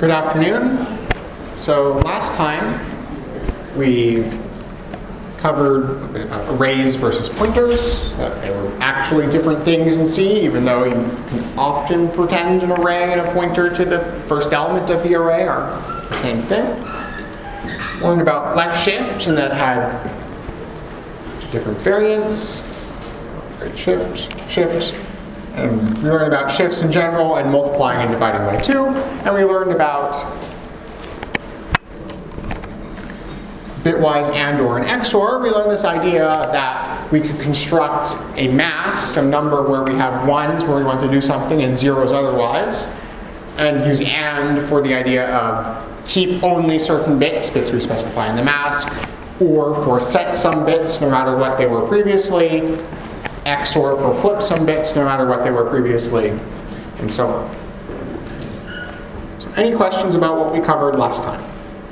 Good afternoon. So last time we covered arrays versus pointers. They were actually different things in C, even though you can often pretend an array and a pointer to the first element of the array are the same thing. Learned about left shift and that it had different variants. Right shift. And we learned about shifts in general and multiplying and dividing by 2. And we learned about bitwise AND/OR and XOR. We learned this idea that we could construct a mask, some number where we have ones where we want to do something and zeros otherwise, and use AND for the idea of keep only certain bits we specify in the mask, or for set some bits no matter what they were previously, XOR for flip some bits no matter what they were previously, and so on. So any questions about what we covered last time?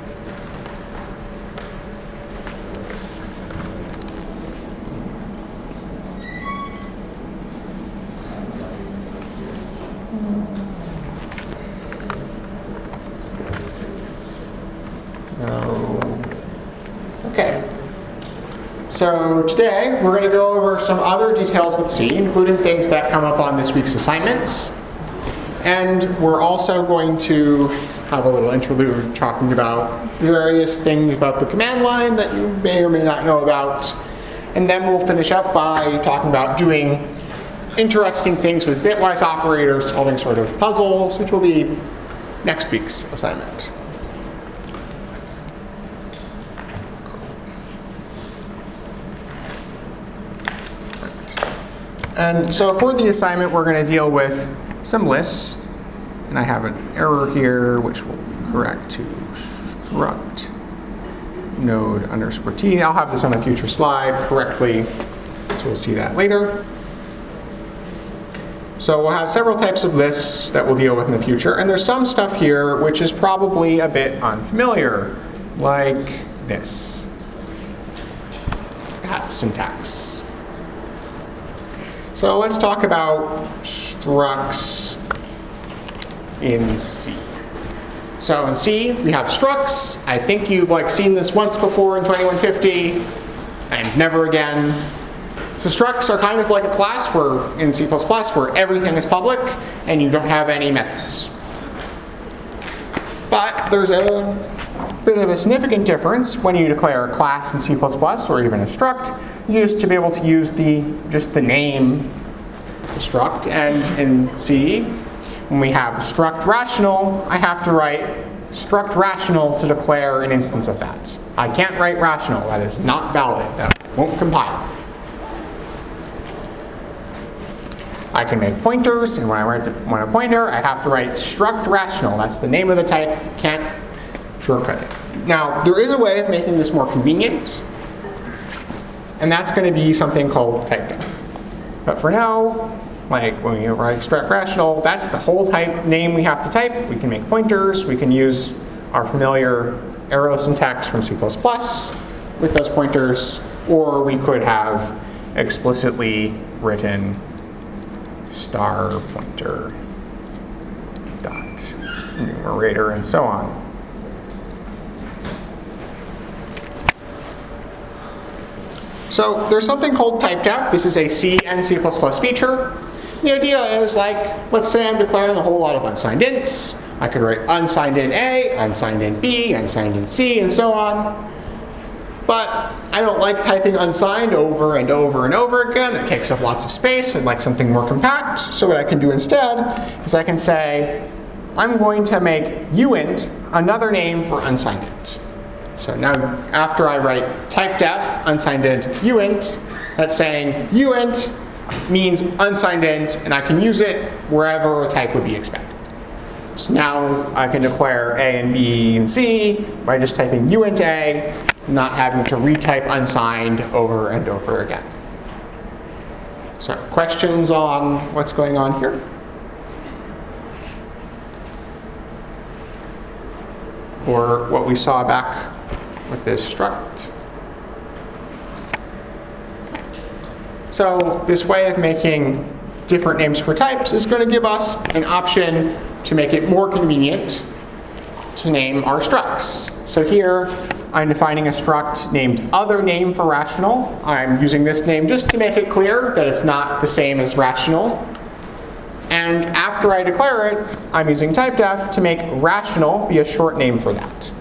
Okay. So today we're going to go over some other details with C, including things that come up on this week's assignments. And we're also going to have a little interlude talking about various things about the command line that you may or may not know about. And then we'll finish up by talking about doing interesting things with bitwise operators, solving sort of puzzles, which will be next week's assignment. And so for the assignment, we're going to deal with some lists. And I have an error here, which will correct to struct node underscore t. I'll have this on a future slide correctly, so we'll see that later. So we'll have several types of lists that we'll deal with in the future. And there's some stuff here which is probably a bit unfamiliar, like this. That syntax. So let's talk about structs in C. So in C, we have structs. I think you've seen this once before in 2150, and never again. So structs are kind of like a class in C++ where everything is public and you don't have any methods. But there's a bit of a significant difference when you declare a class in C++ or even a struct. You used to be able to use just the name struct, and in C, when we have struct rational, I have to write struct rational to declare an instance of that. I can't write rational. That is not valid. That won't compile. I can make pointers, and when I write a pointer, I have to write struct rational. That's the name of the type. Can't shortcut it. Now, there is a way of making this more convenient, and that's going to be something called typedef. But for now, when you write struct rational, that's the whole type name we have to type. We can make pointers. We can use our familiar arrow syntax from C++ with those pointers, or we could have explicitly written star pointer dot numerator and so on. So there's something called typedef. This is a C and C++ feature. The idea is let's say I'm declaring a whole lot of unsigned ints. I could write unsigned int A, unsigned int B, unsigned int C, and so on. But I don't like typing unsigned over and over and over again. That takes up lots of space. I'd like something more compact. So what I can do instead is I can say, I'm going to make uint another name for unsigned int. So now after I write typedef unsigned int uint, that's saying uint means unsigned int, and I can use it wherever a type would be expected. So now I can declare A and B and C by just typing uint A, not having to retype unsigned over and over again. So questions on what's going on here? Or what we saw back with this struct? So this way of making different names for types is going to give us an option to make it more convenient to name our structs. So here, I'm defining a struct named other name for rational. I'm using this name just to make it clear that it's not the same as rational. And after I declare it, I'm using typedef to make rational be a short name for that.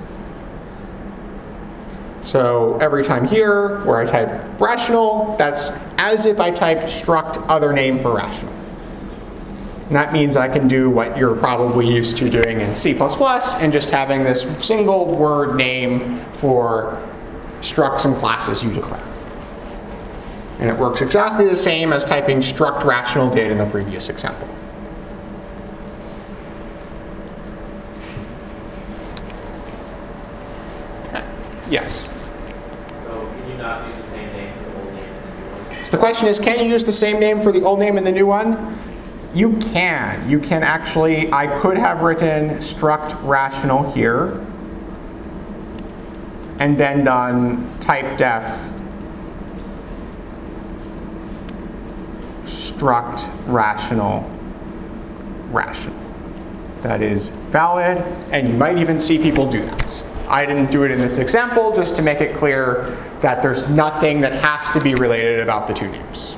So every time here, where I type rational, that's as if I typed struct other name for rational. And that means I can do what you're probably used to doing in C++ and just having this single word name for structs and classes you declare. And it works exactly the same as typing struct rational did in the previous example. Okay. Yes? So can you not use the same name for the old name and the new one? So the question is, can you use the same name for the old name and the new one? You can. You can actually, I could have written struct rational here and then done typedef struct rational rational. That is valid, and you might even see people do that. I didn't do it in this example just to make it clear that there's nothing that has to be related about the two names.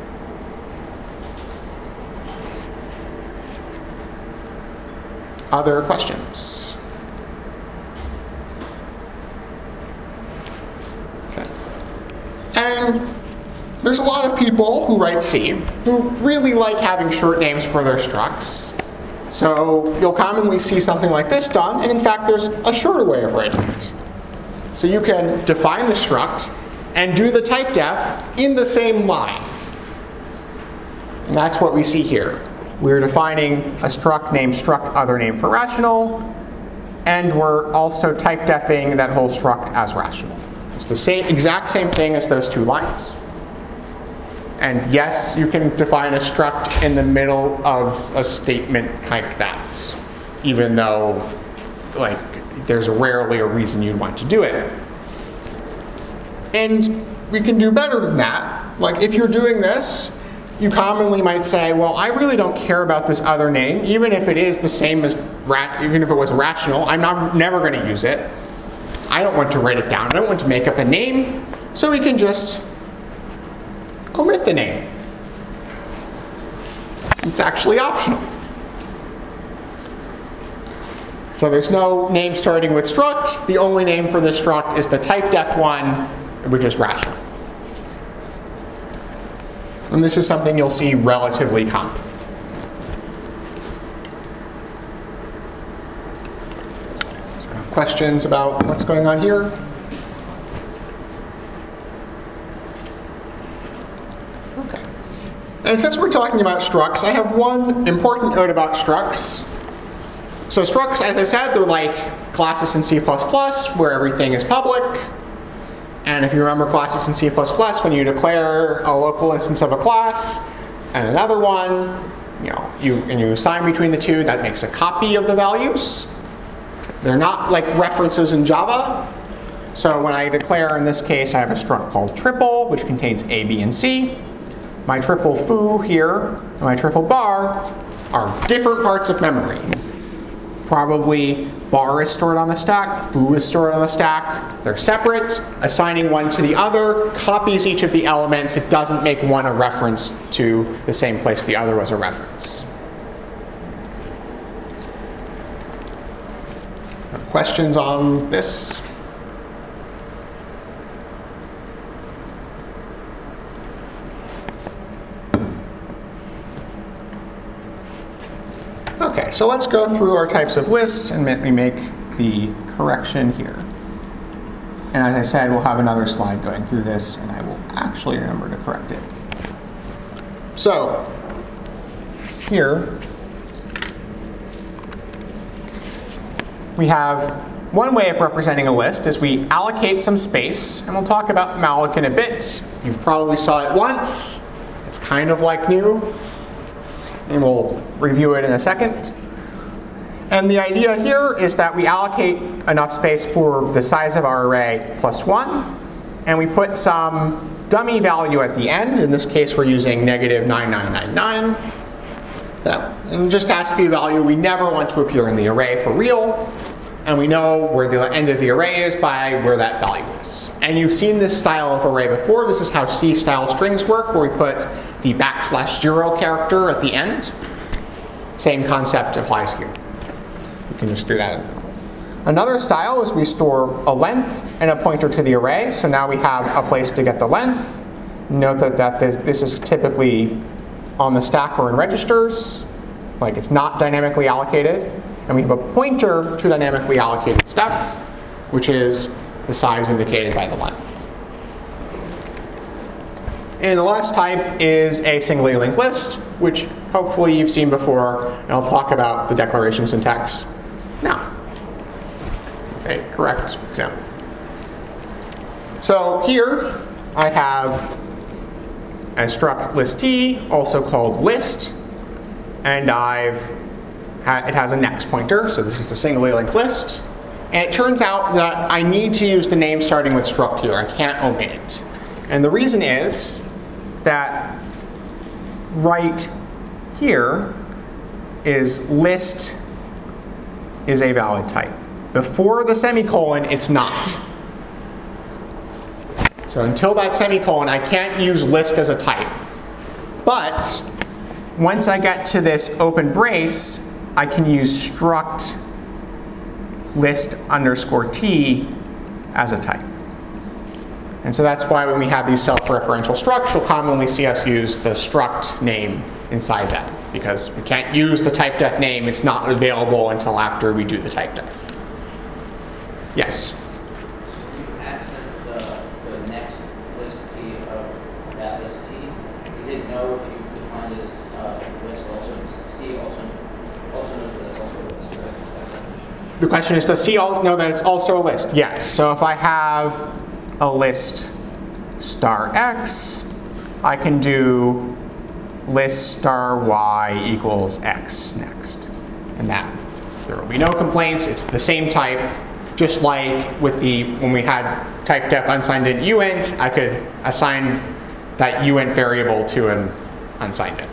Other questions? Okay. And there's a lot of people who write C who really like having short names for their structs. So you'll commonly see something like this done, and in fact there's a shorter way of writing it. So you can define the struct and do the typedef in the same line. And that's what we see here. We're defining a struct named struct other name for rational, and we're also typedefing that whole struct as rational. It's the exact same thing as those two lines. And yes, you can define a struct in the middle of a statement like that, even though there's rarely a reason you'd want to do it. And we can do better than that. Like if you're doing this, you commonly might say, well, I really don't care about this other name, even if it is the same as, even if it was rational, I'm never going to use it. I don't want to write it down. I don't want to make up a name. So we can just omit the name. It's actually optional. So there's no name starting with struct. The only name for the struct is the typedef one, which is rational. And this is something you'll see relatively common. So, questions about what's going on here? Okay. And since we're talking about structs, I have one important note about structs. So structs, as I said, they're like classes in C++ where everything is public. And if you remember classes in C++, when you declare a local instance of a class and another one, you assign between the two, that makes a copy of the values. They're not like references in Java. So when I declare, in this case, I have a struct called triple, which contains A, B, and C. My triple foo here and my triple bar are different parts of memory. Probably bar is stored on the stack, foo is stored on the stack. They're separate. Assigning one to the other copies each of the elements. It doesn't make one a reference to the same place the other was a reference. Questions on this? Okay, so let's go through our types of lists and make the correction here. And as I said, we'll have another slide going through this, and I will actually remember to correct it. So here we have one way of representing a list is we allocate some space, and we'll talk about malloc in a bit. You probably saw it once. It's kind of like new. And we'll review it in a second. And the idea here is that we allocate enough space for the size of our array plus 1, and we put some dummy value at the end. In this case, we're using -9999. And it just has to be a value we never want to appear in the array for real. and we know where the end of the array is by where that value is. And you've seen this style of array before. This is how C-style strings work, where we put the \0 character at the end. Same concept applies here. You can just do that. Another style is we store a length and a pointer to the array. So now we have a place to get the length. Note that this is typically on the stack or in registers. Like it's not dynamically allocated. And we have a pointer to dynamically allocated stuff, which is the size indicated by the length. And the last type is a singly linked list, which hopefully you've seen before, and I'll talk about the declaration syntax now. With a correct example. So here I have a struct list_t, also called list, and it has a next pointer, so this is a singly linked list. And it turns out that I need to use the name starting with struct here. I can't omit it. And the reason is that right here is list is a valid type. Before the semicolon, it's not. So until that semicolon, I can't use list as a type. But once I get to this open brace, I can use struct list_t as a type. And so that's why when we have these self-referential structs, you'll commonly see us use the struct name inside that, because we can't use the typedef name. It's not available until after we do the typedef. Yes? You access the next list T of that list T. Does it know if you define it as list also? C also knows that it's also a list. The question is, does C know that it's also a list? Yes. So if I have a list star x, I can do list star y equals x next. And that, there will be no complaints. It's the same type. Just like with when we had typedef unsigned int uint, I could assign that uint variable to an unsigned int.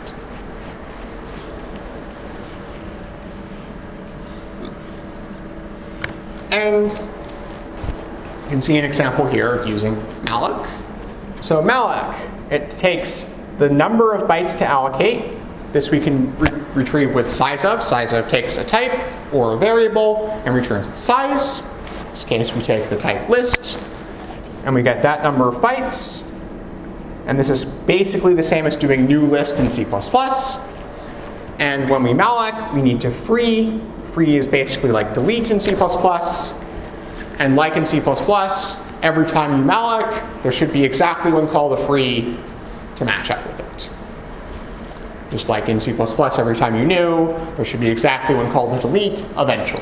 And you can see an example here using malloc. So malloc, it takes the number of bytes to allocate. This we can retrieve with size of. Size of takes a type or a variable and returns its size. In this case, we take the type list, and we get that number of bytes. And this is basically the same as doing new list in C++. And when we malloc, we need to free. Free is basically like delete in C++. And like in C++, every time you malloc, there should be exactly one call to free to match up with it. Just like in C++, every time you new, there should be exactly one call to delete eventually.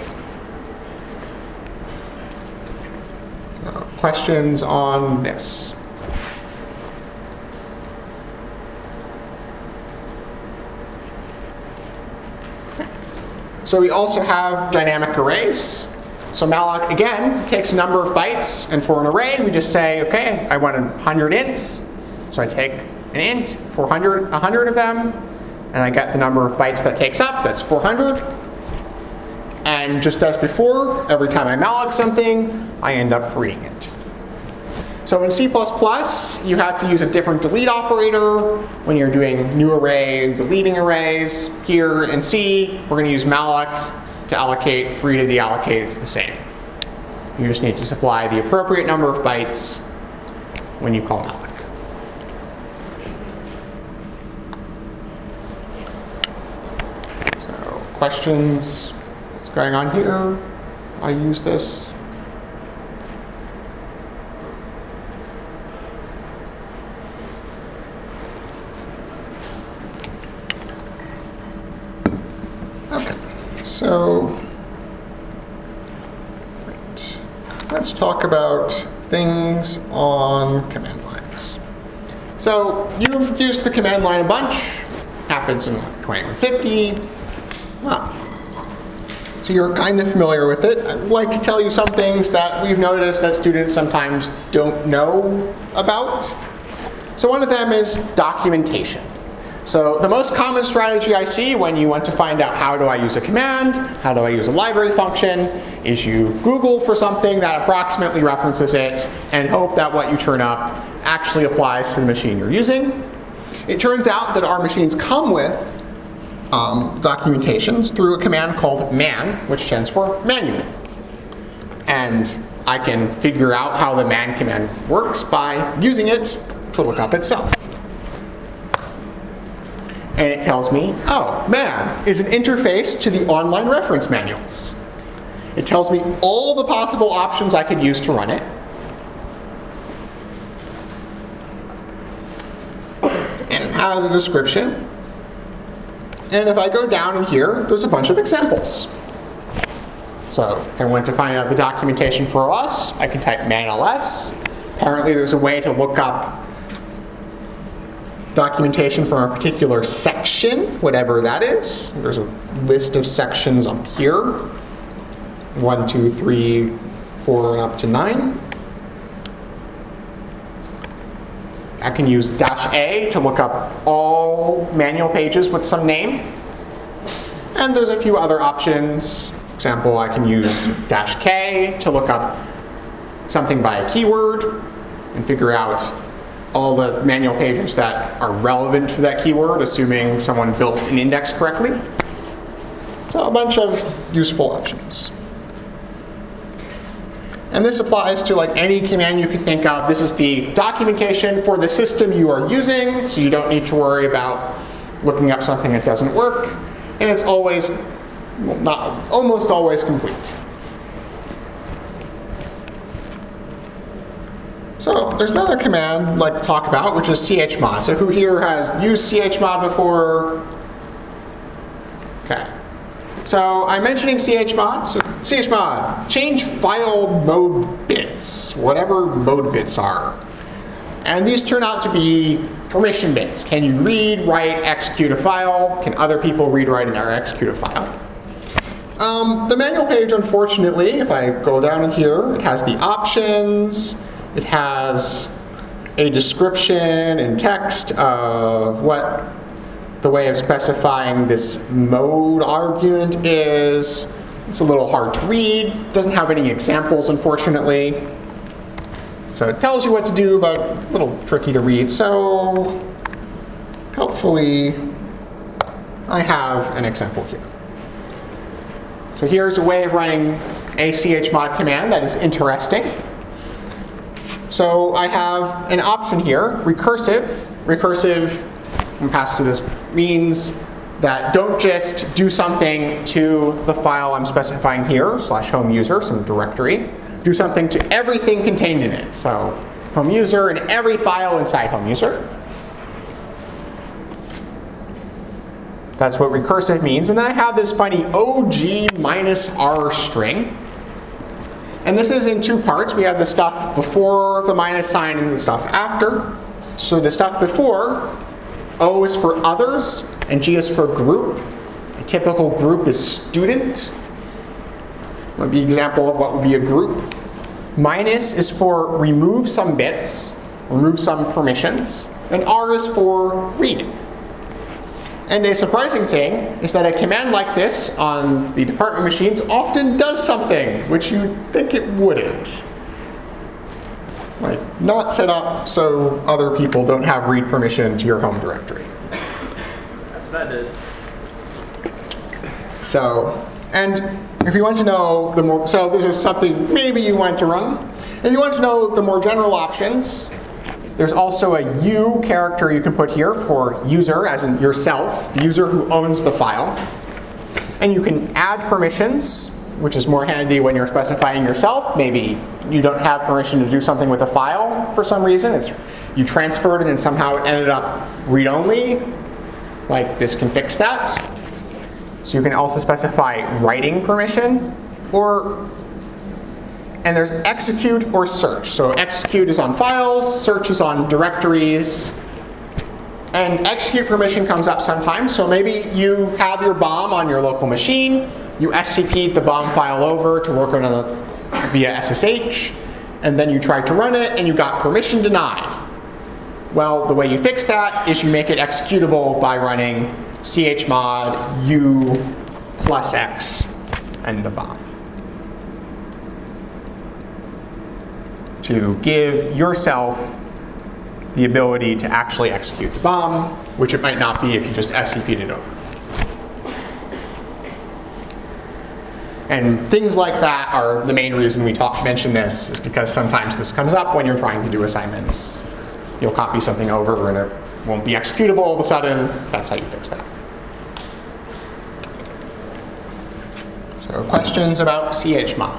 Questions on this? Okay. So we also have dynamic arrays. So malloc, again, takes a number of bytes. And for an array, we just say, OK, I want 100 ints. So I take an int, 100 of them. And I get the number of bytes that takes up. That's 400. And just as before, every time I malloc something, I end up freeing it. So in C++, you have to use a different delete operator when you're doing new array and deleting arrays. Here in C, we're going to use malloc to allocate, free to deallocate. It's the same. You just need to supply the appropriate number of bytes when you call malloc. So questions? What's going on here? I use this. So, right. Let's talk about things on command lines. So you've used the command line a bunch. Happens in 2150. Well, so you're kind of familiar with it. I'd like to tell you some things that we've noticed that students sometimes don't know about. So one of them is documentation. So the most common strategy I see when you want to find out how do I use a command, how do I use a library function, is you Google for something that approximately references it and hope that what you turn up actually applies to the machine you're using. It turns out that our machines come with documentations through a command called man, which stands for manual. And I can figure out how the man command works by using it to look up itself. And it tells me, oh, man is an interface to the online reference manuals. It tells me all the possible options I could use to run it. And it has a description. And if I go down in here, there's a bunch of examples. So if I want to find out the documentation for OS, I can type man-ls. Apparently there's a way to look up documentation from a particular section, whatever that is. There's a list of sections up here. 1, 2, 3, 4, and up to 9. I can use -A to look up all manual pages with some name. And there's a few other options. For example, I can use -K to look up something by a keyword and figure out all the manual pages that are relevant for that keyword, assuming someone built an index correctly. So a bunch of useful options. And this applies to like any command you can think of. This is the documentation for the system you are using, so you don't need to worry about looking up something that doesn't work. And it's always, well, almost always complete. So there's another command I'd like to talk about, which is chmod. So who here has used chmod before? Okay. So I'm mentioning chmod. So chmod, change file mode bits, whatever mode bits are. And these turn out to be permission bits. Can you read, write, execute a file? Can other people read, write, and or execute a file? The manual page, unfortunately, if I go down in here, it has the options. It has a description in text of what the way of specifying this mode argument is. It's a little hard to read. It doesn't have any examples, unfortunately. So it tells you what to do, but a little tricky to read. So hopefully I have an example here. So here's a way of running a chmod command that is interesting. So I have an option here, recursive. Recursive, when passed to this, means that don't just do something to the file I'm specifying here, /home user, some directory. Do something to everything contained in it. So home user and every file inside home user. That's what recursive means. And then I have this funny OG-R string. And this is in two parts. We have the stuff before the minus sign and the stuff after. So the stuff before, O is for others, and G is for group. A typical group is student. Would be an example of what would be a group. Minus is for remove some bits, remove some permissions, and R is for read. And a surprising thing is that a command like this on the department machines often does something which you'd think it wouldn't. Like, not set up so other people don't have read permission to your home directory. That's about it. So, and if you want to know the more, so this is something maybe you want to run. If you want to know the more general options, there's also a U character you can put here for user, as in yourself, the user who owns the file. And you can add permissions, which is more handy when you're specifying yourself. Maybe you don't have permission to do something with a file for some reason. You transferred it and somehow it ended up read-only. Like, this can fix that. So you can also specify writing permission, and there's execute or search. So execute is on files, search is on directories. And execute permission comes up sometimes. So maybe you have your BOM on your local machine, you SCP'd the BOM file over to work on it via SSH, and then you tried to run it and you got permission denied. Well, the way you fix that is you make it executable by running chmod u plus x and the bomb, to give yourself the ability to actually execute the bomb, which it might not be if you just SCP'd it over. And things like that are the main reason we mention this, is because sometimes this comes up when you're trying to do assignments. You'll copy something over and it won't be executable all of a sudden. That's how you fix that. So questions about chmod?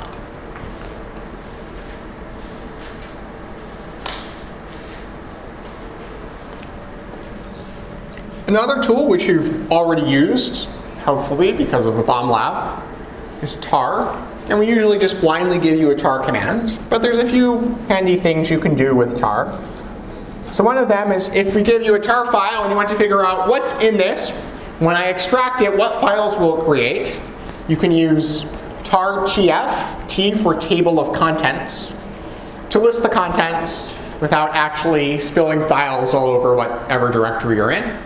Another tool which you've already used, hopefully because of the bomb lab, is tar. And we usually just blindly give you a tar command, but there's a few handy things you can do with tar. So one of them is if we give you a tar file and you want to figure out what's in this, when I extract it, what files will it create? You can use tar tf, T for table of contents, to list the contents without actually spilling files all over whatever directory you're in.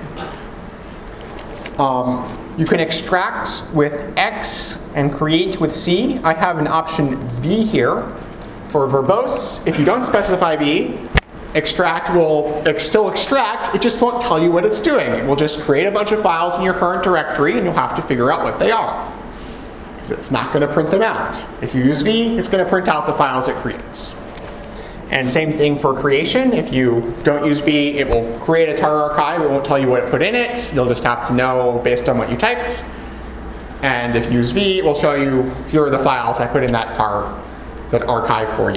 You can extract with X and create with C. I have an option V here. For verbose, if you don't specify V, extract will still extract, it just won't tell you what it's doing. It will just create a bunch of files in your current directory and you'll have to figure out what they are, because it's not going to print them out. If you use V, it's going to print out the files it creates. And same thing for creation. If you don't use V, it will create a tar archive. It won't tell you what it put in it. You'll just have to know based on what you typed. And if you use V, it will show you, here are the files I put in that archive for you.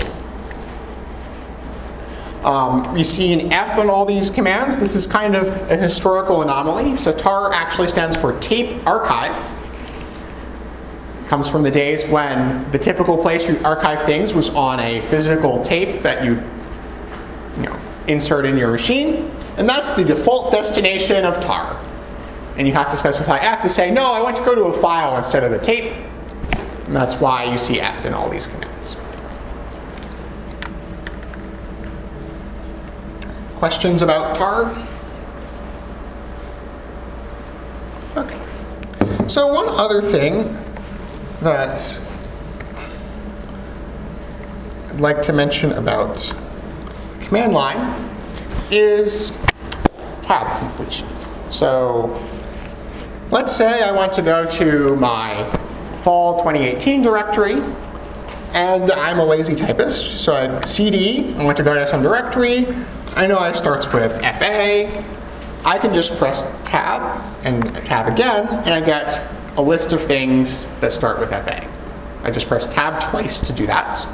You see an F in all these commands. This is kind of a historical anomaly. So tar actually stands for tape archive. Comes from the days when the typical place you archive things was on a physical tape that you insert in your machine. And that's the default destination of tar. And you have to specify F to say, no, I want to go to a file instead of the tape. And that's why you see F in all these commands. Questions about tar? Okay. So one other thing that I'd like to mention about the command line is tab completion. So let's say I want to go to my fall 2018 directory, and I'm a lazy typist, so I cd, I want to go to some directory. I know it starts with FA. I can just press tab and tab again, and I get a list of things that start with FA. I just press tab twice to do that.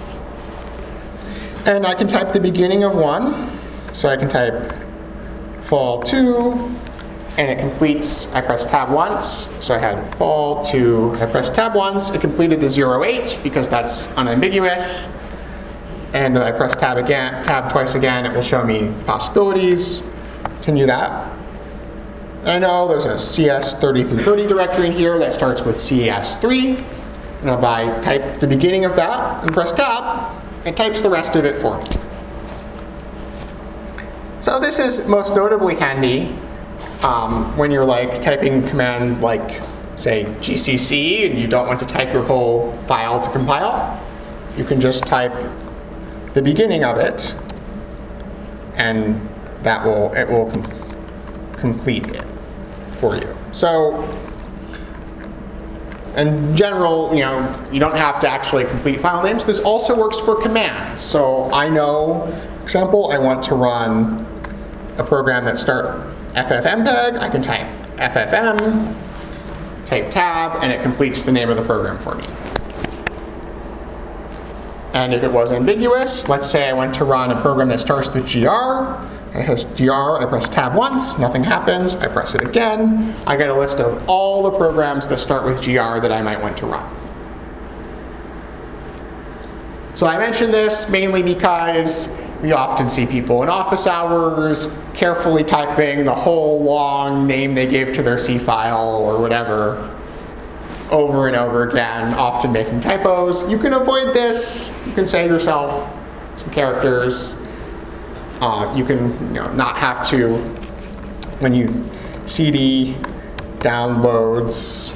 And I can type the beginning of one. So I can type fall 2, and it completes. I press tab once. So I had fall 2. I pressed tab once. It completed the 08 because that's unambiguous. And I press tab again, tab twice again. It will show me possibilities. Continue that. I know there's a CS3330 directory in here that starts with CS3. And if I type the beginning of that and press tab, it types the rest of it for me. So this is most notably handy when you're typing command like, say, GCC, and you don't want to type your whole file to compile. You can just type the beginning of it, and it will complete it for you. So in general, you don't have to actually complete file names. This also works for commands. So I know, for example, I want to run a program that starts ffmpeg. I can type ffm, type tab, and it completes the name of the program for me. And if it was ambiguous, let's say I want to run a program that starts with gr. It has gr, I press tab once, nothing happens, I press it again. I get a list of all the programs that start with gr that I might want to run. So I mention this mainly because we often see people in office hours carefully typing the whole long name they gave to their C file or whatever over and over again, often making typos. You can avoid this. You can save yourself some characters. You can not have to, when you cd downloads,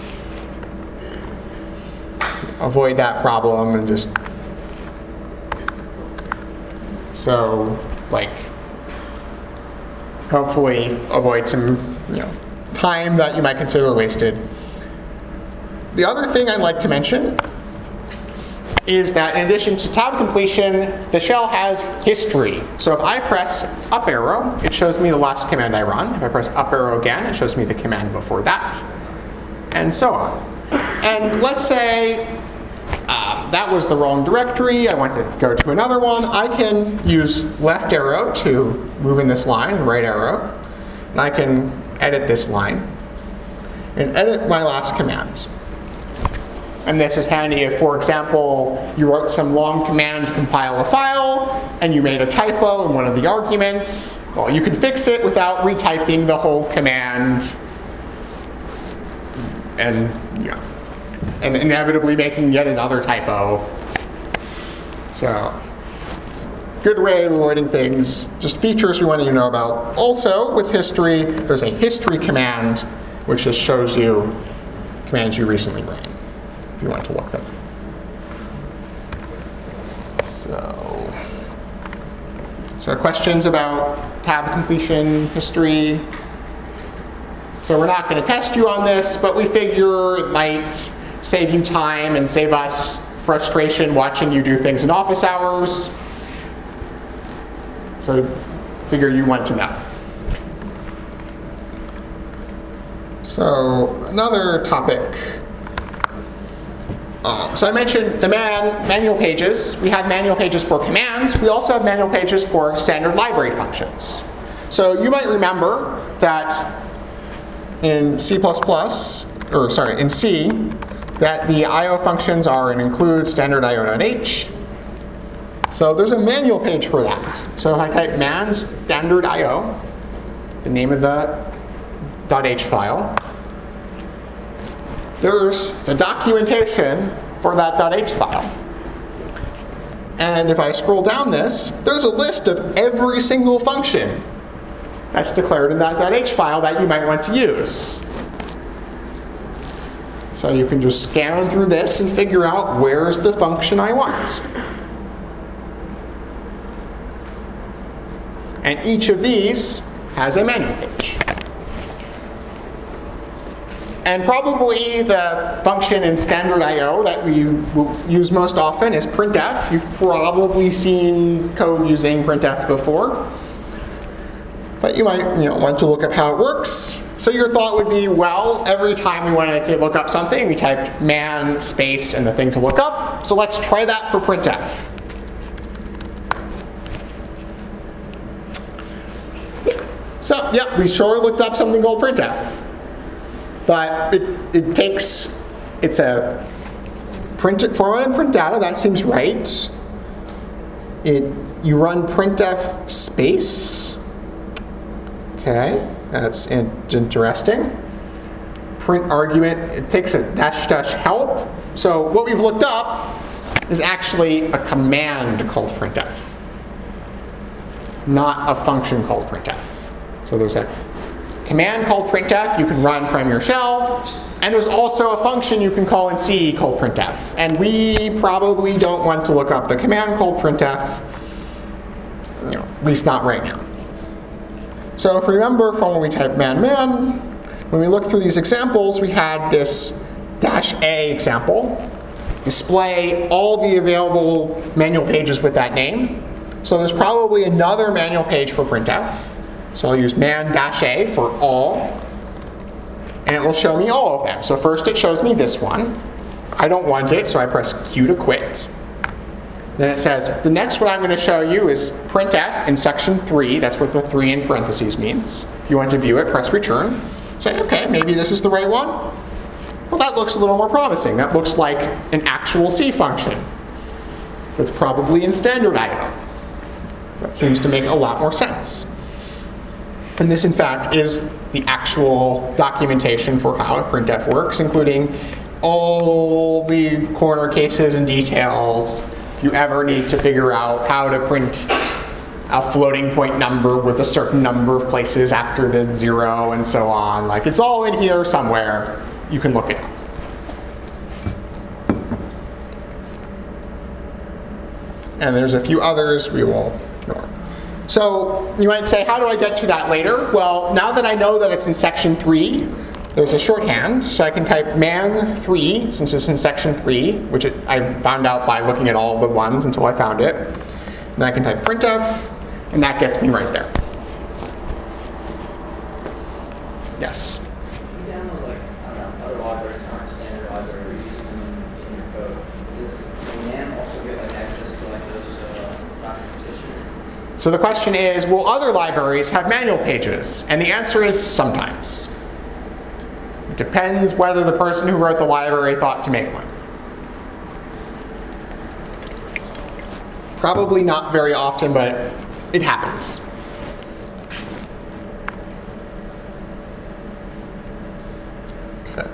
avoid that problem and just, so like hopefully avoid some time that you might consider wasted. The other thing I'd like to mention is that in addition to tab completion, the shell has history. So if I press up arrow, it shows me the last command I run. If I press up arrow again, it shows me the command before that, and so on. And let's say that was the wrong directory. I want to go to another one. I can use left arrow to move in this line, right arrow, and I can edit this line and edit my last command. And this is handy if, for example, you wrote some long command to compile a file and you made a typo in one of the arguments. Well, you can fix it without retyping the whole command and inevitably making yet another typo. So, good way of avoiding things. Just features we want you to know about. Also, with history, there's a history command which just shows you commands you recently ran, if you want to look them up. So questions about tab completion, history? So we're not going to test you on this, but we figure it might save you time and save us frustration watching you do things in office hours. So figure you want to know. So another topic. So I mentioned the manual pages. We have manual pages for commands. We also have manual pages for standard library functions. So you might remember that in C++, in C, that the IO functions are an include standard IO.h. So there's a manual page for that. So if I type man standard IO, the name of the .h file, there's the documentation for that .h file. And if I scroll down this, there's a list of every single function that's declared in that .h file that you might want to use. So you can just scan through this and figure out where's the function I want. And each of these has a manual page. And probably the function in standard I/O that we use most often is printf. You've probably seen code using printf before. But you might want to look up how it works. So your thought would be, well, every time we wanted to look up something, we typed man space and the thing to look up. So let's try that for printf. So yeah, we sure looked up something called printf. But it's a format and print data, that seems right. You run printf space. Okay, that's interesting. Print argument, it takes a -- help. So what we've looked up is actually a command called printf, not a function called printf. So there's a command called printf you can run from your shell, and there's also a function you can call in C called printf. And we probably don't want to look up the command called printf, at least not right now. So if you remember from when we typed man, when we looked through these examples, we had this -a example display all the available manual pages with that name. So there's probably another manual page for printf. So I'll use man-a for all, and it will show me all of them. So first it shows me this one. I don't want it, so I press Q to quit. Then it says, the next one I'm going to show you is printf in section 3. That's what the 3 in parentheses means. If you want to view it, press return. Say, okay, maybe this is the right one. Well, that looks a little more promising. That looks like an actual C function. That's probably in standard I/O. That seems to make a lot more sense. And this, in fact, is the actual documentation for how a printf works, including all the corner cases and details. If you ever need to figure out how to print a floating point number with a certain number of places after the 0 and so on. Like, it's all in here somewhere. You can look it up. And there's a few others we will ignore. So you might say, how do I get to that later? Well, now that I know that it's in section 3, there's a shorthand. So I can type man3, since it's in section 3, which I found out by looking at all the ones until I found it. And I can type printf, and that gets me right there. Yes? You download, like, I don't know, other libraries that aren't standard libraries in your code. Does man also get like access to like those documentation? So the question is, will other libraries have manual pages? And the answer is sometimes. It depends whether the person who wrote the library thought to make one. Probably not very often, but it happens. Okay.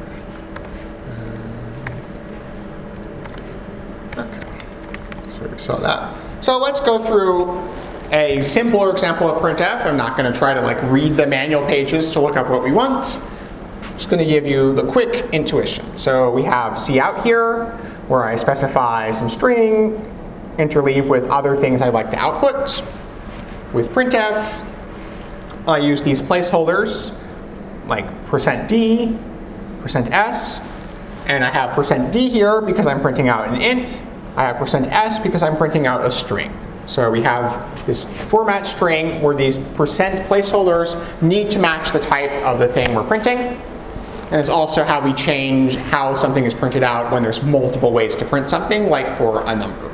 So we saw that. So let's go through a simpler example of printf. I'm not going to try to like read the manual pages to look up what we want. I'm just going to give you the quick intuition. So we have cout here, where I specify some string, interleave with other things I'd like to output. With printf, I use these placeholders like %d, %s, and I have %d here because I'm printing out an int. I have %s because I'm printing out a string. So we have this format string where these % placeholders need to match the type of the thing we're printing. And it's also how we change how something is printed out when there's multiple ways to print something, like for a number.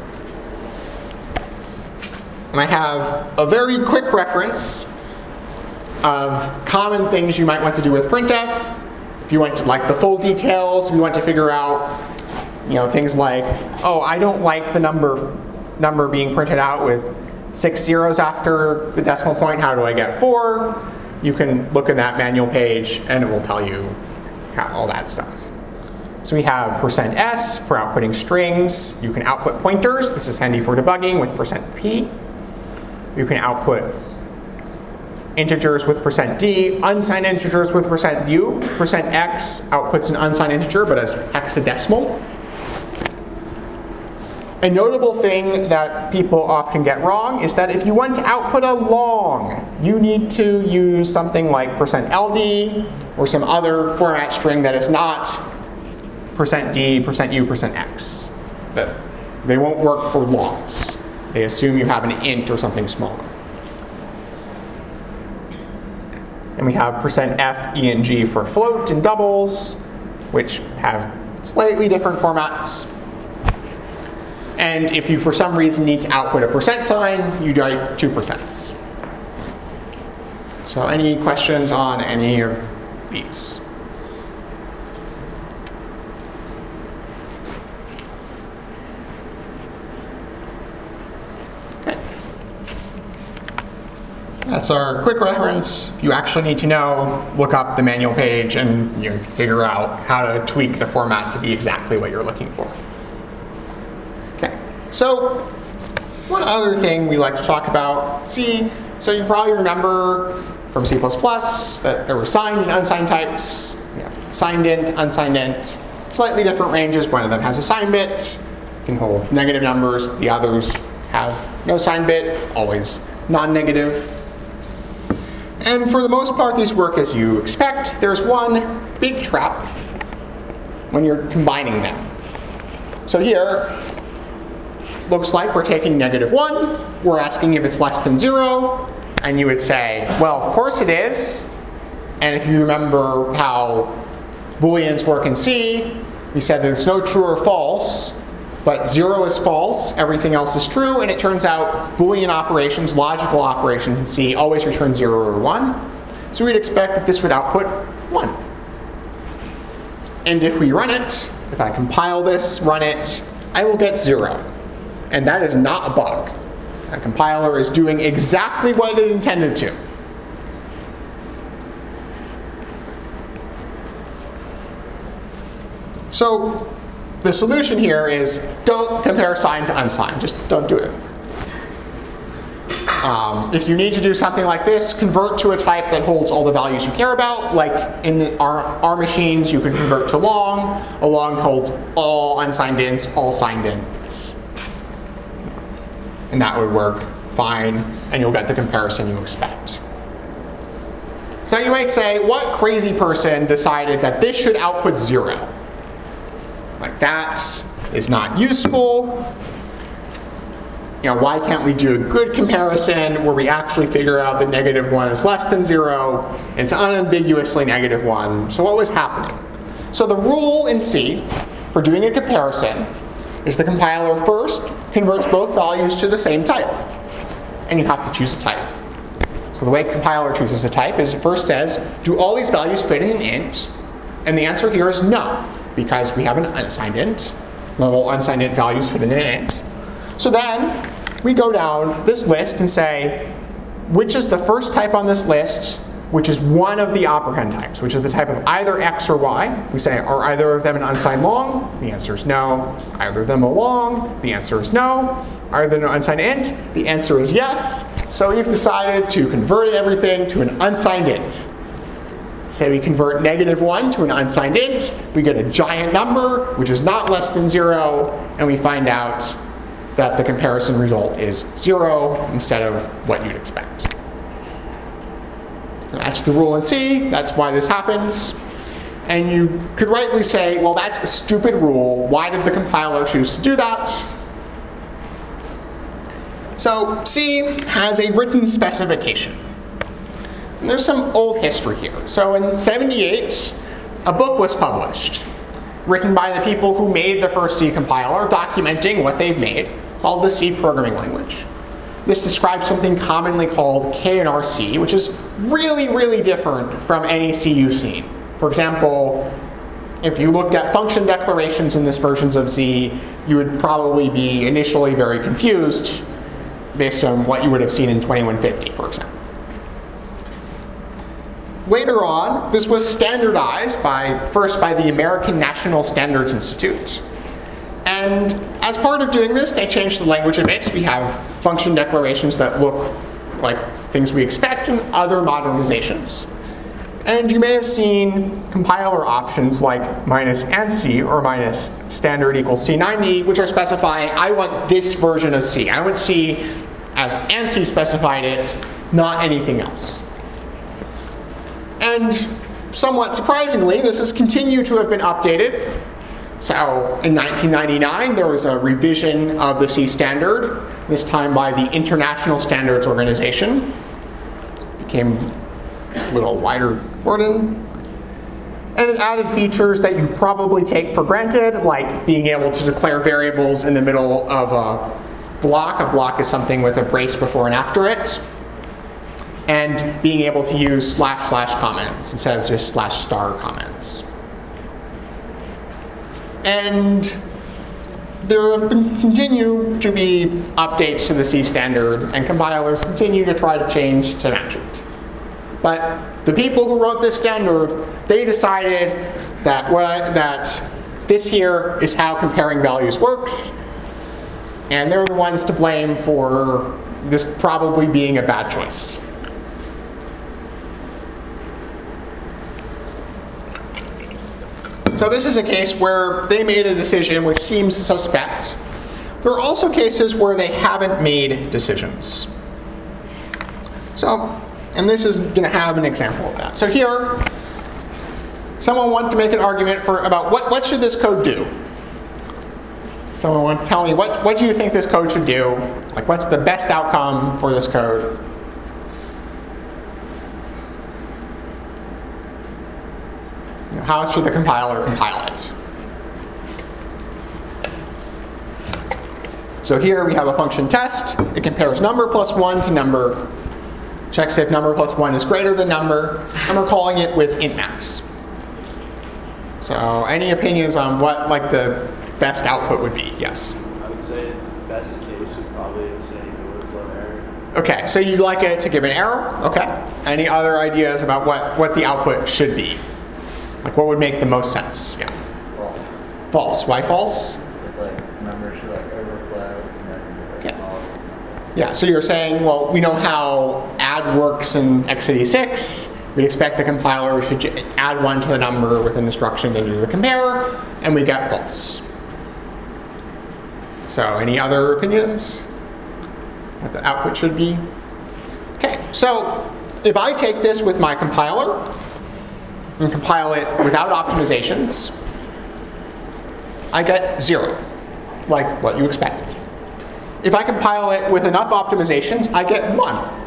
And I have a very quick reference of common things you might want to do with printf. If you want to like the full details, if you want to figure out, things like, oh, I don't like the number being printed out with 6 zeros after the decimal point. How do I get 4? You can look in that manual page, and it will tell you all that stuff. So we have %s for outputting strings. You can output pointers. This is handy for debugging with %p. You can output integers with %d, unsigned integers with %u. %x outputs an unsigned integer, but as hexadecimal. A notable thing that people often get wrong is that if you want to output a long, you need to use something like %ld or some other format string that is not %d, %u, %x. They won't work for longs. They assume you have an int or something smaller. And we have %f, e, and g for float and doubles, which have slightly different formats. And if you, for some reason, need to output a %sign, you write 2%. So any questions on any of these? Okay. That's our quick reference. If you actually need to know, look up the manual page and figure out how to tweak the format to be exactly what you're looking for. So one other thing we like to talk about, C. So you probably remember from C++ that there were signed and unsigned types. We have signed int, unsigned int, slightly different ranges. One of them has a sign bit, can hold negative numbers. The others have no sign bit, always non-negative. And for the most part, these work as you expect. There's one big trap when you're combining them. So here, looks like we're taking -1, we're asking if it's less than 0, and you would say, well, of course it is. And if you remember how Booleans work in C, we said there's no true or false, but 0 is false, everything else is true, and it turns out Boolean operations, logical operations in C, always return 0 or 1. So we'd expect that this would output 1. And if we run it, if I compile this, run it, I will get 0. And that is not a bug. A compiler is doing exactly what it intended to. So the solution here is don't compare signed to unsigned. Just don't do it. If you need to do something like this, convert to a type that holds all the values you care about. Like in the R machines, you can convert to long. A long holds all unsigned ints, all signed ints. And that would work fine, and you'll get the comparison you expect. So you might say, what crazy person decided that this should output 0? Like that is not useful. Why can't we do a good comparison where we actually figure out that -1 is less than 0, and it's unambiguously -1? So what was happening? So the rule in C for doing a comparison is the compiler first converts both values to the same type, and you have to choose a type. So the way compiler chooses a type is it first says, do all these values fit in an int? And the answer here is no, because we have an unsigned int. Not all unsigned int values fit in an int. So then we go down this list and say, which is the first type on this list, which is one of the operand types, which is the type of either x or y. We say, are either of them an unsigned long? The answer is no. Either of them a long? The answer is no. Are they an unsigned int? The answer is yes. So we've decided to convert everything to an unsigned int. Say we convert -1 to an unsigned int, we get a giant number, which is not less than 0, and we find out that the comparison result is 0 instead of what you'd expect. That's the rule in C, that's why this happens. And you could rightly say, well, that's a stupid rule. Why did the compiler choose to do that? So C has a written specification. And there's some old history here. So in '78, a book was published, written by the people who made the first C compiler, documenting what they've made, called the C programming language. This describes something commonly called K&R C, which is really, really different from any C you've seen. For example, if you looked at function declarations in this versions of C, you would probably be initially very confused based on what you would have seen in 2150, for example. Later on, this was standardized first by the American National Standards Institute. And as part of doing this, they changed the language a bit. So we have function declarations that look like things we expect and other modernizations. And you may have seen compiler options like -ANSI or -standard equals C90, which are specifying, I want this version of C. I want C as ANSI specified it, not anything else. And somewhat surprisingly, this has continued to have been updated. So in 1999, there was a revision of the C standard, this time by the International Standards Organization. It became a little wider wording. And it added features that you probably take for granted, like being able to declare variables in the middle of a block. A block is something with a brace before and after it. And being able to use // comments instead of just /* comments. And there have continue to be updates to the C standard, and compilers continue to try to change to match it. But the people who wrote this standard, they decided that this here is how comparing values works, and they're the ones to blame for this probably being a bad choice. So this is a case where they made a decision which seems suspect. There are also cases where they haven't made decisions. So, and this is going to have an example of that. So here, someone wants to make an argument about what should this code do? Someone wants to tell me, what do you think this code should do? Like, what's the best outcome for this code? How should the compiler compile it? So here we have a function test. It compares number plus 1 to number, checks if number plus 1 is greater than number, and we're calling it with int max. So any opinions on what the best output would be? Yes? I would say best case would probably say overflow error. Okay, so you'd like it to give an error? Okay. Any other ideas about what the output should be? Like what would make the most sense? Yeah. False. False. Why false? It's like numbers should overflow and then Okay. Yeah, so you're saying, well, we know how add works in x86. We expect the compiler should add 1 to the number with an instruction to do the compare, and we get false. So any other opinions? What the output should be? Okay, so if I take this with my compiler and compile it without optimizations, I get 0, like what you expected. If I compile it with enough optimizations, I get 1.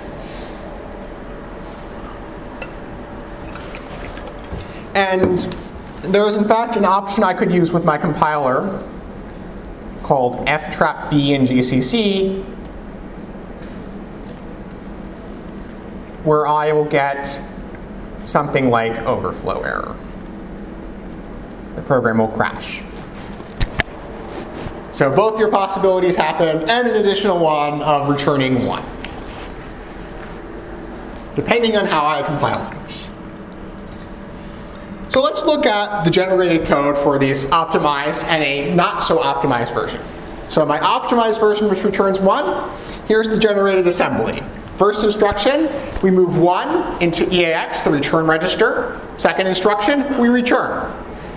And there is, in fact, an option I could use with my compiler called ftrapv in GCC, where I will get something like overflow error. The program will crash. So both your possibilities happen, and an additional one of returning 1, depending on how I compile things. So let's look at the generated code for these optimized and a not so optimized version. So my optimized version, which returns 1, here's the generated assembly. First instruction, we move 1 into EAX, the return register. Second instruction, we return.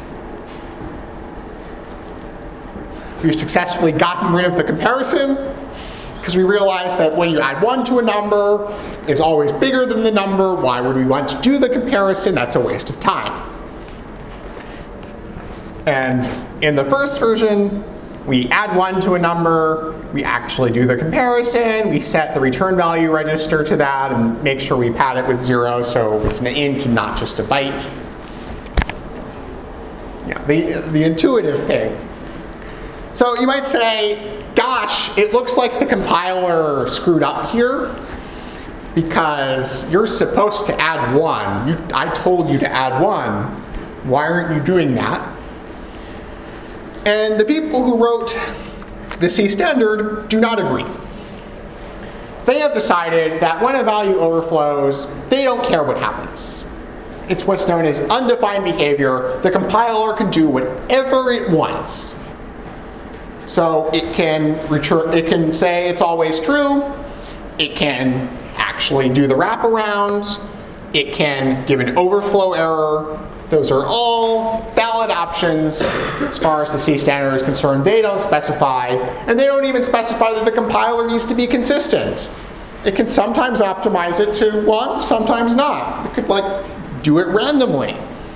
We've successfully gotten rid of the comparison, because we realized that when you add 1 to a number, it's always bigger than the number. Why would we want to do the comparison? That's a waste of time. And in the first version, we add 1 to a number, we actually do the comparison, we set the return value register to that and make sure we pad it with 0 so it's an int and not just a byte. Yeah, the intuitive thing. So you might say, gosh, it looks like the compiler screwed up here because you're supposed to add 1. I told you to add 1. Why aren't you doing that? And the people who wrote the C standard do not agree. They have decided that when a value overflows, they don't care what happens. It's what's known as undefined behavior. The compiler can do whatever it wants. So it can say it's always true. It can actually do the wraparound. It can give an overflow error. Those are all valid options as far as the C standard is concerned. They don't specify, and they don't even specify that the compiler needs to be consistent. It can sometimes optimize it to 1, sometimes not. It could do it randomly.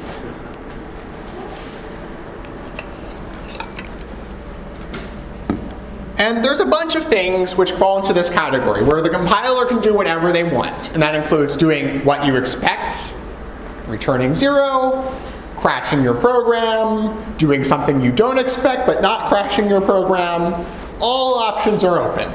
And there's a bunch of things which fall into this category, where the compiler can do whatever they want. And that includes doing what you expect, returning 0, crashing your program, doing something you don't expect but not crashing your program. All options are open.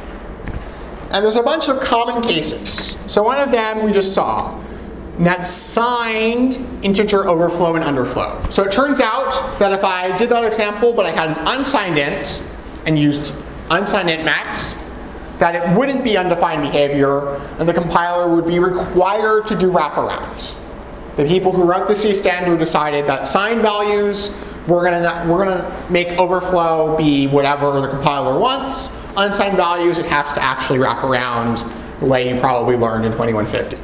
And there's a bunch of common cases. So one of them we just saw, and that's signed integer overflow and underflow. So it turns out that if I did that example but I had an unsigned int and used unsigned int max, that it wouldn't be undefined behavior and the compiler would be required to do wraparound. The people who wrote the C standard decided that signed values, we're gonna make overflow be whatever the compiler wants. Unsigned values, it has to actually wrap around the way you probably learned in 2150.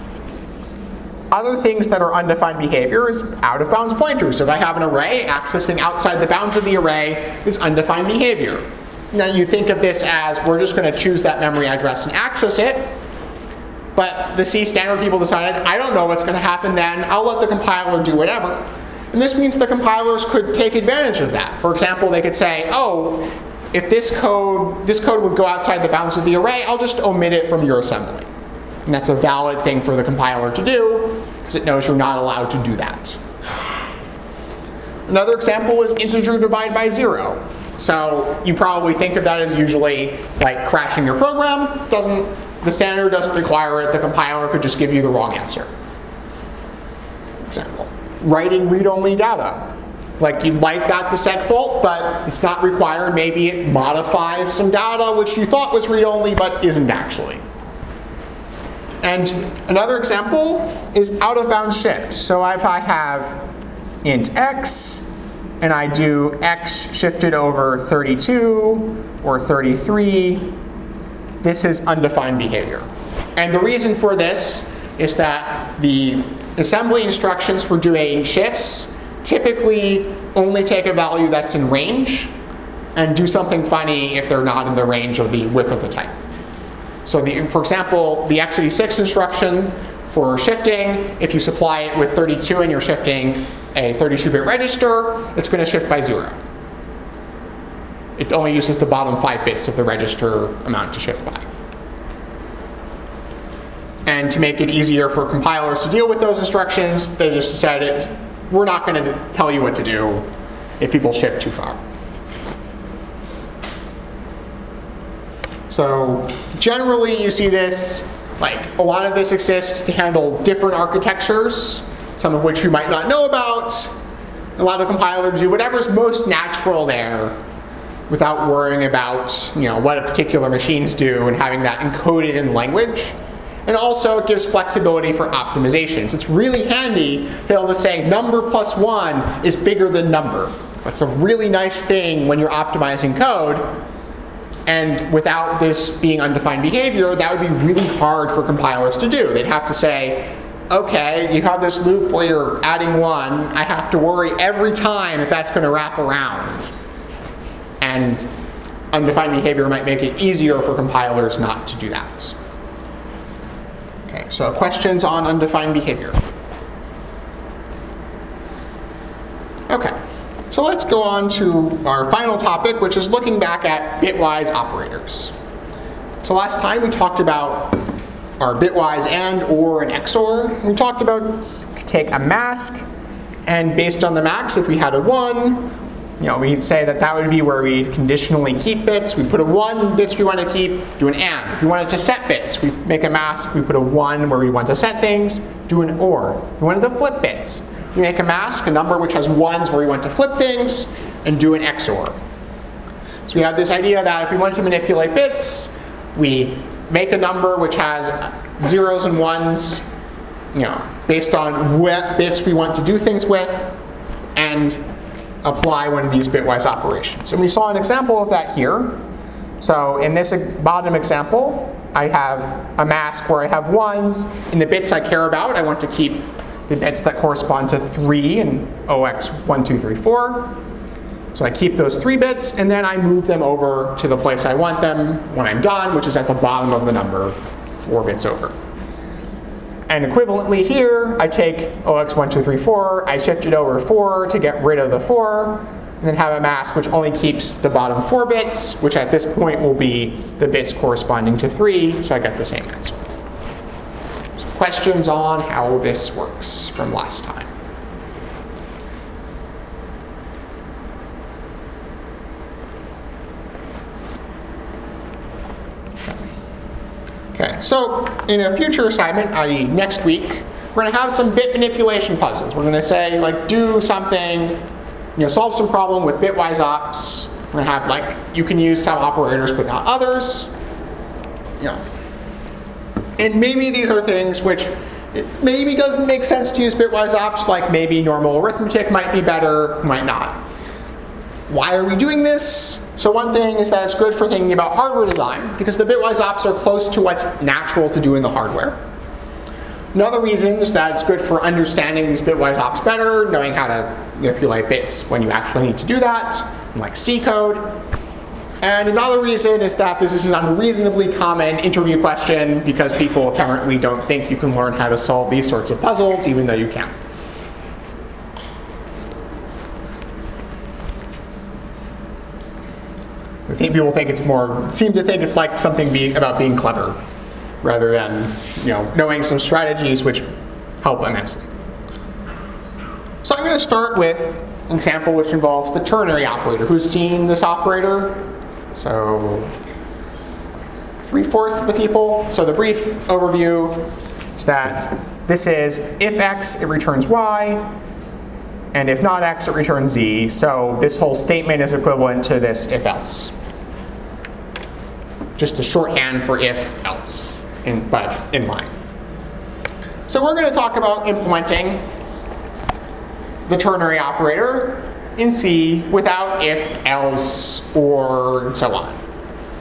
Other things that are undefined behavior is out of bounds pointers. If I have an array, accessing outside the bounds of the array is undefined behavior. Now you think of this as we're just going to choose that memory address and access it. But the C standard people decided, I don't know what's going to happen then. I'll let the compiler do whatever. And this means the compilers could take advantage of that. For example, they could say, oh, if this code would go outside the bounds of the array, I'll just omit it from your assembly. And that's a valid thing for the compiler to do, because it knows you're not allowed to do that. Another example is integer divide by 0. So you probably think of that as usually like crashing your program. The standard doesn't require it. The compiler could just give you the wrong answer. Example. Writing read-only data. Like you'd like that to set fault, but it's not required. Maybe it modifies some data which you thought was read-only but isn't actually. And another example is out-of-bounds shift. So if I have int x, and I do x shifted over 32 or 33, this is undefined behavior. And the reason for this is that the assembly instructions for doing shifts typically only take a value that's in range and do something funny if they're not in the range of the width of the type. So for example, the x86 instruction for shifting, if you supply it with 32 and you're shifting a 32-bit register, it's going to shift by 0. It only uses the bottom 5 bits of the register amount to shift by. And to make it easier for compilers to deal with those instructions, they just decided, we're not going to tell you what to do if people shift too far. So generally you see this, like a lot of this exists to handle different architectures, some of which you might not know about. A lot of compilers do whatever's most natural there without worrying about what particular machines do and having that encoded in language. And also it gives flexibility for optimizations. It's really handy to be able to say number plus 1 is bigger than number. That's a really nice thing when you're optimizing code. And without this being undefined behavior, that would be really hard for compilers to do. They'd have to say, okay, you have this loop where you're adding 1. I have to worry every time that that's going to wrap around. And undefined behavior might make it easier for compilers not to do that. Okay, so questions on undefined behavior? Okay, so let's go on to our final topic, which is looking back at bitwise operators. So last time we talked about our bitwise AND, OR, and XOR. We talked about take a mask, and based on the mask, if we had a 1, we'd say that would be where we'd conditionally keep bits. We put a 1 bits we want to keep, do an AND. If we wanted to set bits, we make a mask, we put a 1 where we want to set things, do an OR. If we wanted to flip bits, we make a mask, a number which has 1s where we want to flip things, and do an XOR. So we have this idea that if we want to manipulate bits, we make a number which has 0s and 1s, based on what bits we want to do things with, and apply one of these bitwise operations. And we saw an example of that here. So in this bottom example, I have a mask where I have 1s. In the bits I care about, I want to keep the bits that correspond to 3 and OX 1, 2, 3, 4. So I keep those 3 bits, and then I move them over to the place I want them when I'm done, which is at the bottom of the number, 4 bits over. And equivalently here, I take OX 1, 2, 3, 4, I shift it over 4 to get rid of the 4, and then have a mask which only keeps the bottom 4 bits, which at this point will be the bits corresponding to 3, so I get the same answer. So questions on how this works from last time? Okay, so in a future assignment, i.e. next week, we're going to have some bit manipulation puzzles. We're going to say, do something, solve some problem with bitwise ops. We're going to have, you can use some operators but not others. And maybe these are things which it maybe doesn't make sense to use bitwise ops, like maybe normal arithmetic might be better, might not. Why are we doing this? So one thing is that it's good for thinking about hardware design, because the bitwise ops are close to what's natural to do in the hardware. Another reason is that it's good for understanding these bitwise ops better, knowing how to manipulate bits when you actually need to do that, like C code. And another reason is that this is an unreasonably common interview question, because people apparently don't think you can learn how to solve these sorts of puzzles, even though you can. I think people seem to think it's like something about being clever, rather than knowing some strategies which help immensely. So I'm going to start with an example which involves the ternary operator. Who's seen this operator? So 3/4 of the people. So the brief overview is that this is if x, it returns y, and if not x, it returns z. So this whole statement is equivalent to this if-else. Just a shorthand for if-else, but in line. So we're going to talk about implementing the ternary operator in C without if, else, or, and so on.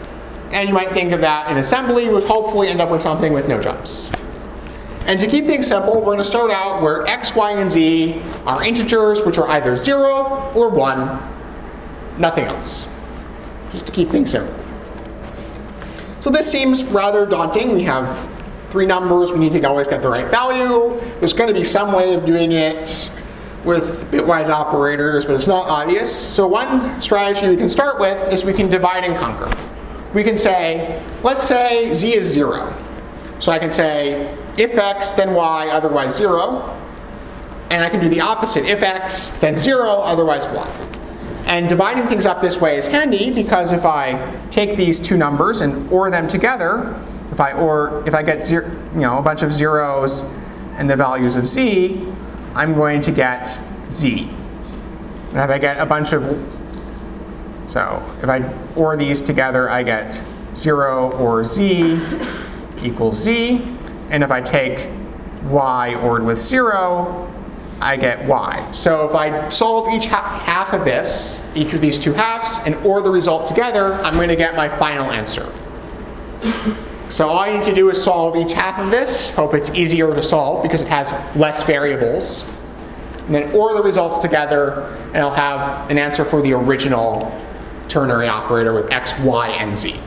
And you might think of that in assembly, would hopefully end up with something with no jumps. And to keep things simple, we're going to start out where x, y, and z are integers which are either 0 or 1, nothing else. Just to keep things simple. So this seems rather daunting. We have 3 numbers, we need to always get the right value. There's going to be some way of doing it with bitwise operators, but it's not obvious. So one strategy we can start with is we can divide and conquer. We can say, let's say z is 0. So I can say, if x, then y, otherwise 0. And I can do the opposite, if x, then 0, otherwise y. And dividing things up this way is handy because if I take these 2 numbers and OR them together, if I get a bunch of zeros and the values of z, I'm going to get z. And if I get a bunch of, so if I OR these together, I get 0 or z equals z. And if I take y ORed with 0, I get y. So if I solve each half of this, each of these 2 halves, and OR the result together, I'm going to get my final answer. So all I need to do is solve each half of this. Hope it's easier to solve because it has less variables. And then OR the results together, and I'll have an answer for the original ternary operator with x, y, and z.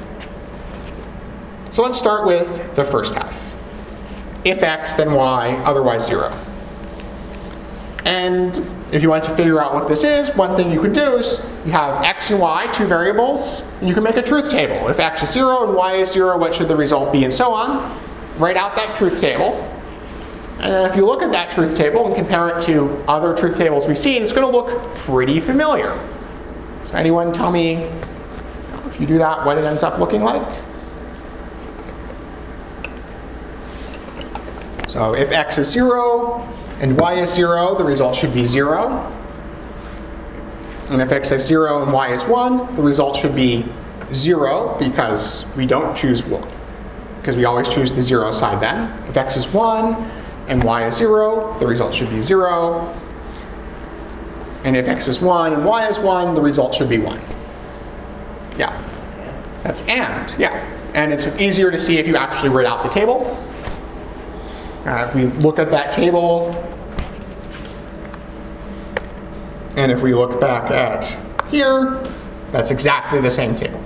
So let's start with the first half. If x, then y, otherwise 0. And if you want to figure out what this is, one thing you can do is you have x and y, 2 variables, and you can make a truth table. If x is 0 and y is 0, what should the result be, and so on. Write out that truth table. And then if you look at that truth table and compare it to other truth tables we've seen, it's going to look pretty familiar. So anyone tell me, if you do that, what it ends up looking like? So if x is 0 and y is 0, the result should be 0. And if x is 0 and y is 1, the result should be 0 because we don't choose 1. Because we always choose the 0 side then. If x is 1 and y is 0, the result should be 0. And if x is 1 and y is 1, the result should be 1. Yeah. That's and, yeah. And it's easier to see if you actually write out the table. If we look at that table, and if we look back at here, that's exactly the same table.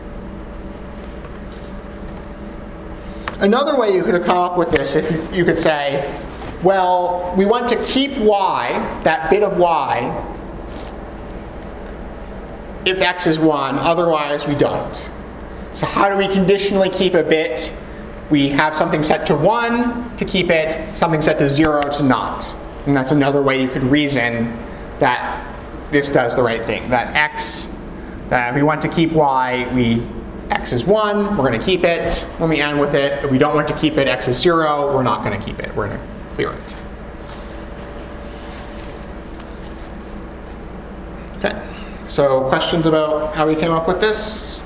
Another way you could have come up with this, if you could say, well, we want to keep y, that bit of y, if x is 1, otherwise we don't. So how do we conditionally keep a bit? We have something set to 1 to keep it, something set to 0 to not. And that's another way you could reason that this does the right thing. That x, that if we want to keep y, x is 1, we're going to keep it when we end with it. If we don't want to keep it, x is 0, we're not going to keep it. We're going to clear it. Okay, so questions about how we came up with this?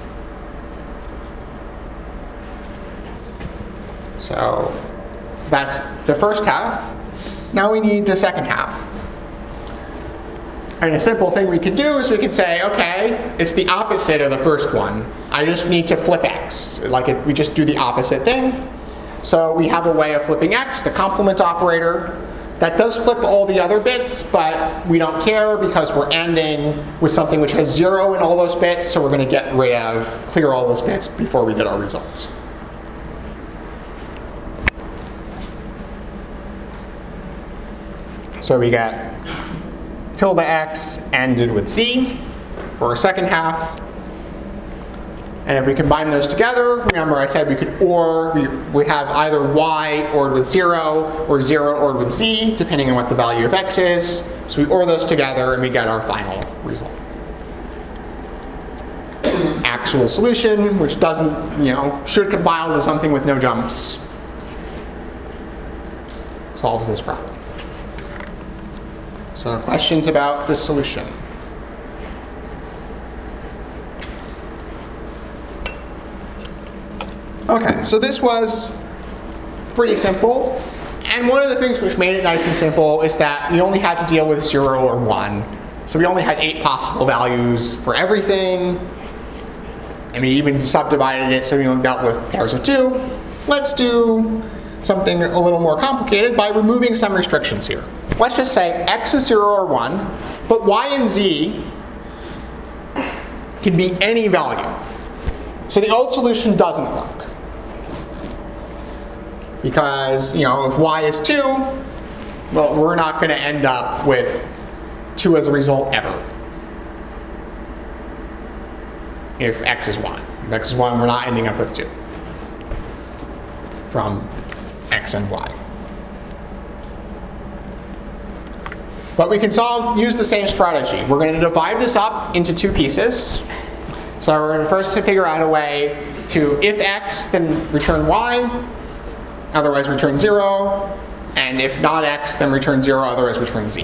So that's the first half. Now we need the second half. And a simple thing we could do is we could say, okay, it's the opposite of the first one. I just need to flip x. We just do the opposite thing. So we have a way of flipping x, the complement operator. That does flip all the other bits, but we don't care because we're ending with something which has 0 in all those bits, so we're going to clear all those bits before we get our results. So we get tilde x ended with z for our second half. And if we combine those together, remember I said we could OR, we have either y ORed with 0 or 0 ORed with z, depending on what the value of x is. So we OR those together and we get our final result. Actual solution, which doesn't, should compile to something with no jumps, solves this problem. So questions about the solution? Okay, so this was pretty simple. And one of the things which made it nice and simple is that we only had to deal with 0 or 1. So we only had 8 possible values for everything. and we even subdivided it so we only dealt with pairs of 2. Let's do something a little more complicated by removing some restrictions here. Let's just say x is 0 or 1, but y and z can be any value. So the old solution doesn't work. Because, if y is 2, well, we're not going to end up with 2 as a result ever. If x is 1. If x is 1, we're not ending up with 2 from x and y. But we can use the same strategy. We're going to divide this up into 2 pieces. So we're going to first figure out a way to, if x, then return y, otherwise return 0, and if not x, then return 0, otherwise return z.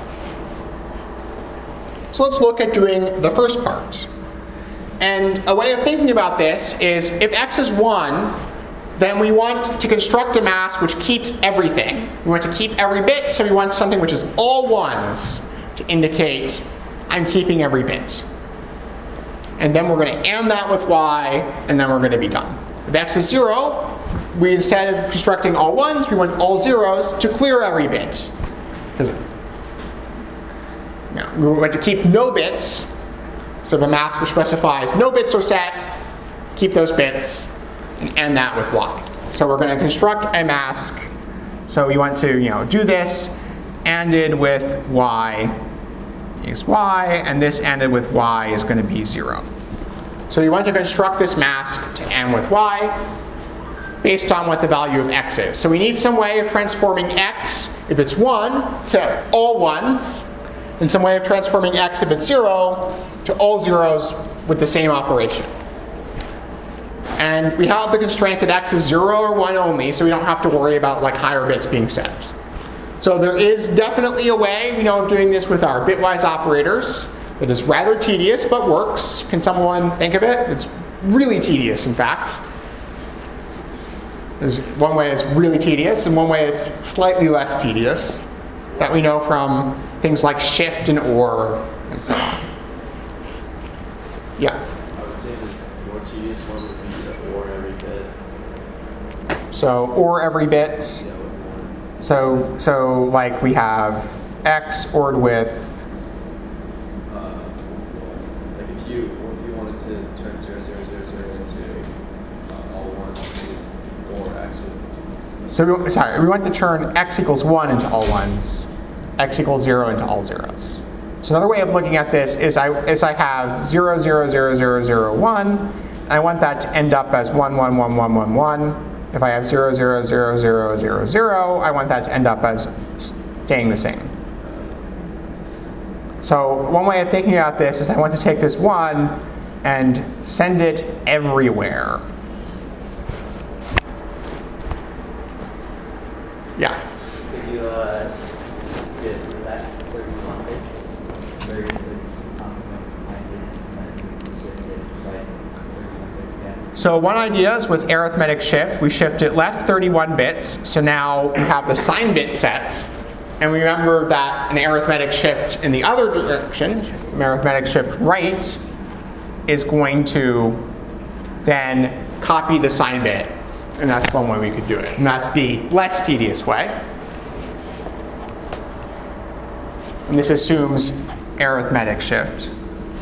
So let's look at doing the first part. And a way of thinking about this is, if x is 1, then we want to construct a mask which keeps everything. We want to keep every bit, so we want something which is all 1s to indicate I'm keeping every bit. And then we're going to AND that with y, and then we're going to be done. If x is 0, we, instead of constructing all 1s, we want all 0s to clear every bit. We want to keep no bits, so the mask which specifies no bits are set, keep those bits, and AND that with y. So we're going to construct a mask. So we want to do this, ANDed with y is y, and this ANDed with y is going to be 0. So you want to construct this mask to AND with y based on what the value of x is. So we need some way of transforming x, if it's 1, to all 1s, and some way of transforming x, if it's 0, to all 0s with the same operation. And we have the constraint that x is 0 or 1 only, so we don't have to worry about higher bits being set. So there is definitely a way, we know, of doing this with our bitwise operators that is rather tedious but works. Can someone think of it? It's really tedious, in fact. There's one way it's really tedious, and one way it's slightly less tedious that we know from things like shift and OR and so on. Yeah? I would say the more tedious one would be to OR every bit. So OR every bit. Yeah, with 1. So like we have x ORed with. Like if you wanted to turn 0, 0, 0, 0 into all 1s, or x with. So we want to turn x equals 1 into all 1s, x equals 0 into all 0s. So another way of looking at this is I have 0, 0, 0, 0, 0, 1. And I want that to end up as 1, 1, 1, 1, 1, 1. If I have 0, 0, 0, 0, 0, 0, I want that to end up as staying the same. So one way of thinking about this is I want to take this 1 and send it everywhere. Yeah? Could you get that 31 bits? Very easily, just find it, shift it right 31 bits again. So one idea is with arithmetic shift, we shift it left 31 bits. So now we have the sign bit set. And remember that an arithmetic shift in the other direction, an arithmetic shift right, is going to then copy the sign bit. And that's one way we could do it. And that's the less tedious way. And this assumes arithmetic shift.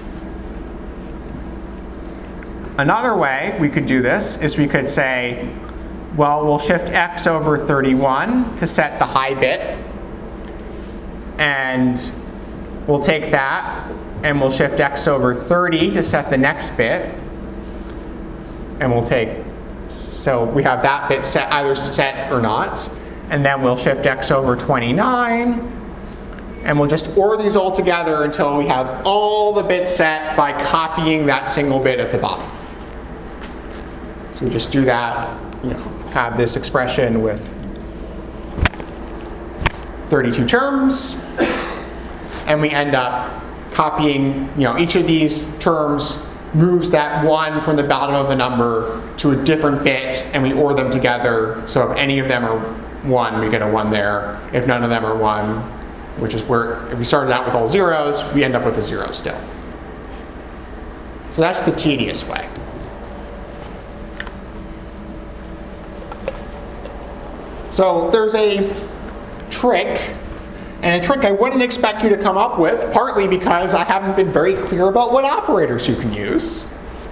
Another way we could do this is we could say, well, we'll shift x over 31 to set the high bit. And we'll take that and we'll shift x over 30 to set the next bit. And we'll take, so we have that bit set, either set or not. And then we'll shift x over 29. And we'll just OR these all together until we have all the bits set by copying that single bit at the bottom. So we just do that, have this expression with 32 terms, and we end up copying, each of these terms moves that 1 from the bottom of the number to a different bit, and we OR them together. So if any of them are 1, we get a 1 there. If none of them are 1, which is where, if we started out with all 0s, we end up with a 0 still. So that's the tedious way. So there's a trick, and a trick I wouldn't expect you to come up with, partly because I haven't been very clear about what operators you can use.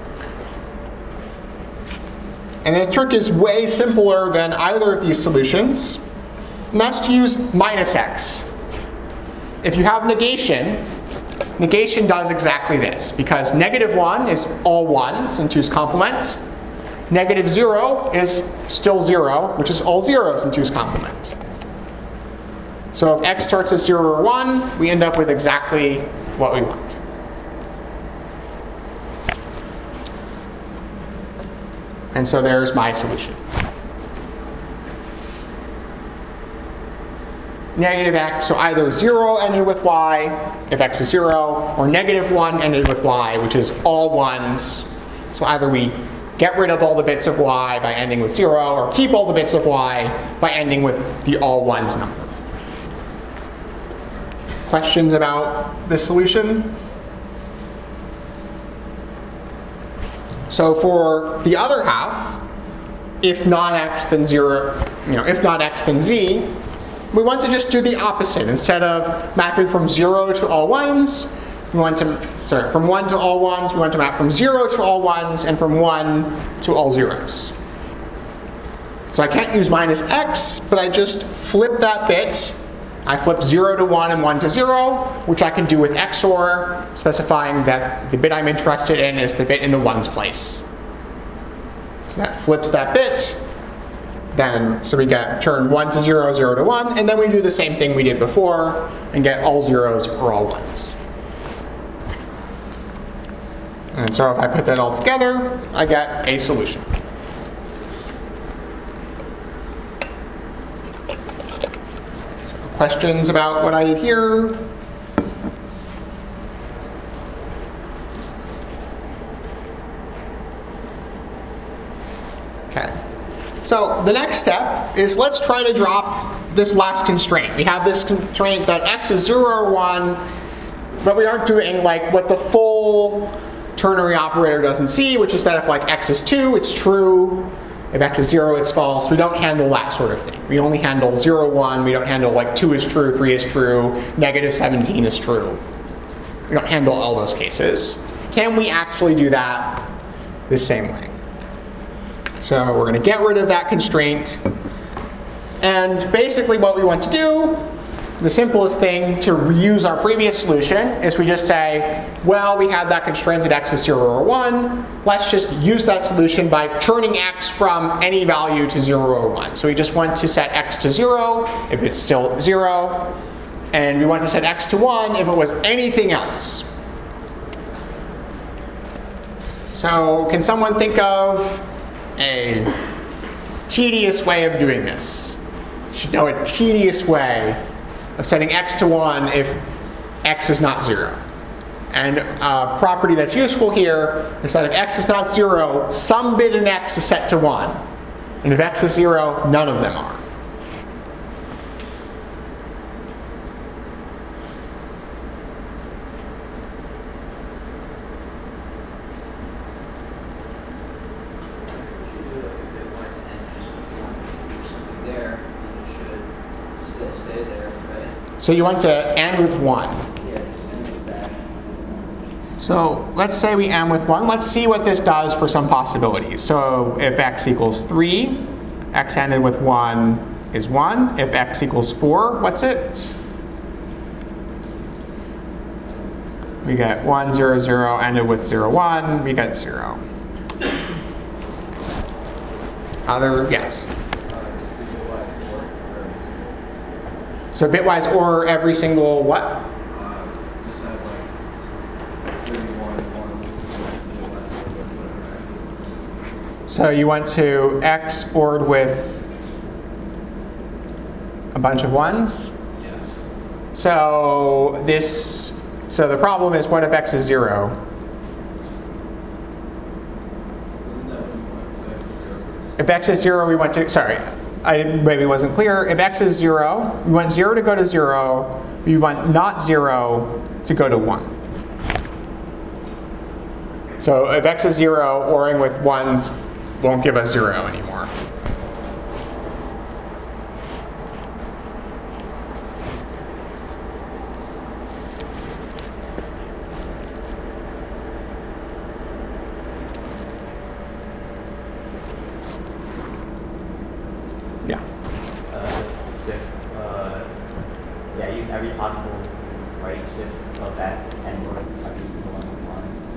And the trick is way simpler than either of these solutions, and that's to use minus x. If you have negation, negation does exactly this, because -1 is all 1s in 2's complement. -0 is still 0, which is all 0s in 2's complement. So if x starts as 0 or 1, we end up with exactly what we want. And so there's my solution. Negative x, so either 0 ended with y, if x is 0, or -1 ended with y, which is all 1s. So either we get rid of all the bits of y by ending with 0, or keep all the bits of y by ending with the all 1s number. Questions about this solution? So for the other half, if not x then 0, if not x then z, we want to just do the opposite. Instead of mapping from 0 to all 1s, we want to, from 1 to all 1s, we want to map from 0 to all 1s, and from 1 to all 0s. So I can't use minus x, but I just flip that bit. I flip 0 to 1 and 1 to 0, which I can do with XOR, specifying that the bit I'm interested in is the bit in the 1's place. So that flips that bit. Then, so we get turn 1 to 0, 0 to 1, and then we do the same thing we did before and get all 0s or all 1s. And so if I put that all together, I get a solution. Questions about what I did here? Okay. So the next step is let's try to drop this last constraint. We have this constraint that x is 0 or 1, but we aren't doing like what the full ternary operator doesn't see, which is that if like x is 2, it's true. If x is 0, it's false. We don't handle that sort of thing. We only handle 0, 1. We don't handle like 2 is true, 3 is true, -17 is true. We don't handle all those cases. Can we actually do that the same way? So we're going to get rid of that constraint. And basically what we want to do, the simplest thing to reuse our previous solution, is we just say, well, we had that constraint that x is 0 or 1. Let's just use that solution by turning x from any value to 0 or 1. So we just want to set x to 0 if it's still 0. And we want to set x to 1 if it was anything else. So can someone think of a tedious way of doing this? You should know a tedious way of setting x to 1 if x is not 0. And a property that's useful here is that if x is not 0, some bit in x is set to 1. And if x is 0, none of them are. So you want to AND with 1. So let's say we AND with 1. Let's see what this does for some possibilities. So if x equals 3, x ANDed with 1 is 1. If x equals 4, what's it? We get 1, 0, 0, ANDed with 0, 1. We get 0. Other, yes? So bitwise OR every single what? Just have like 31 ones, whatever x is. So you want to x ORed with a bunch of 1s? Yeah. So the problem is, what if x is 0? Wasn't that when you went x is 0 for just If x is 0, we want to, sorry, I maybe wasn't clear. If x is 0, we want 0 to go to 0. We want not 0 to go to 1. So if x is 0, ORing with 1s won't give us 0 anymore.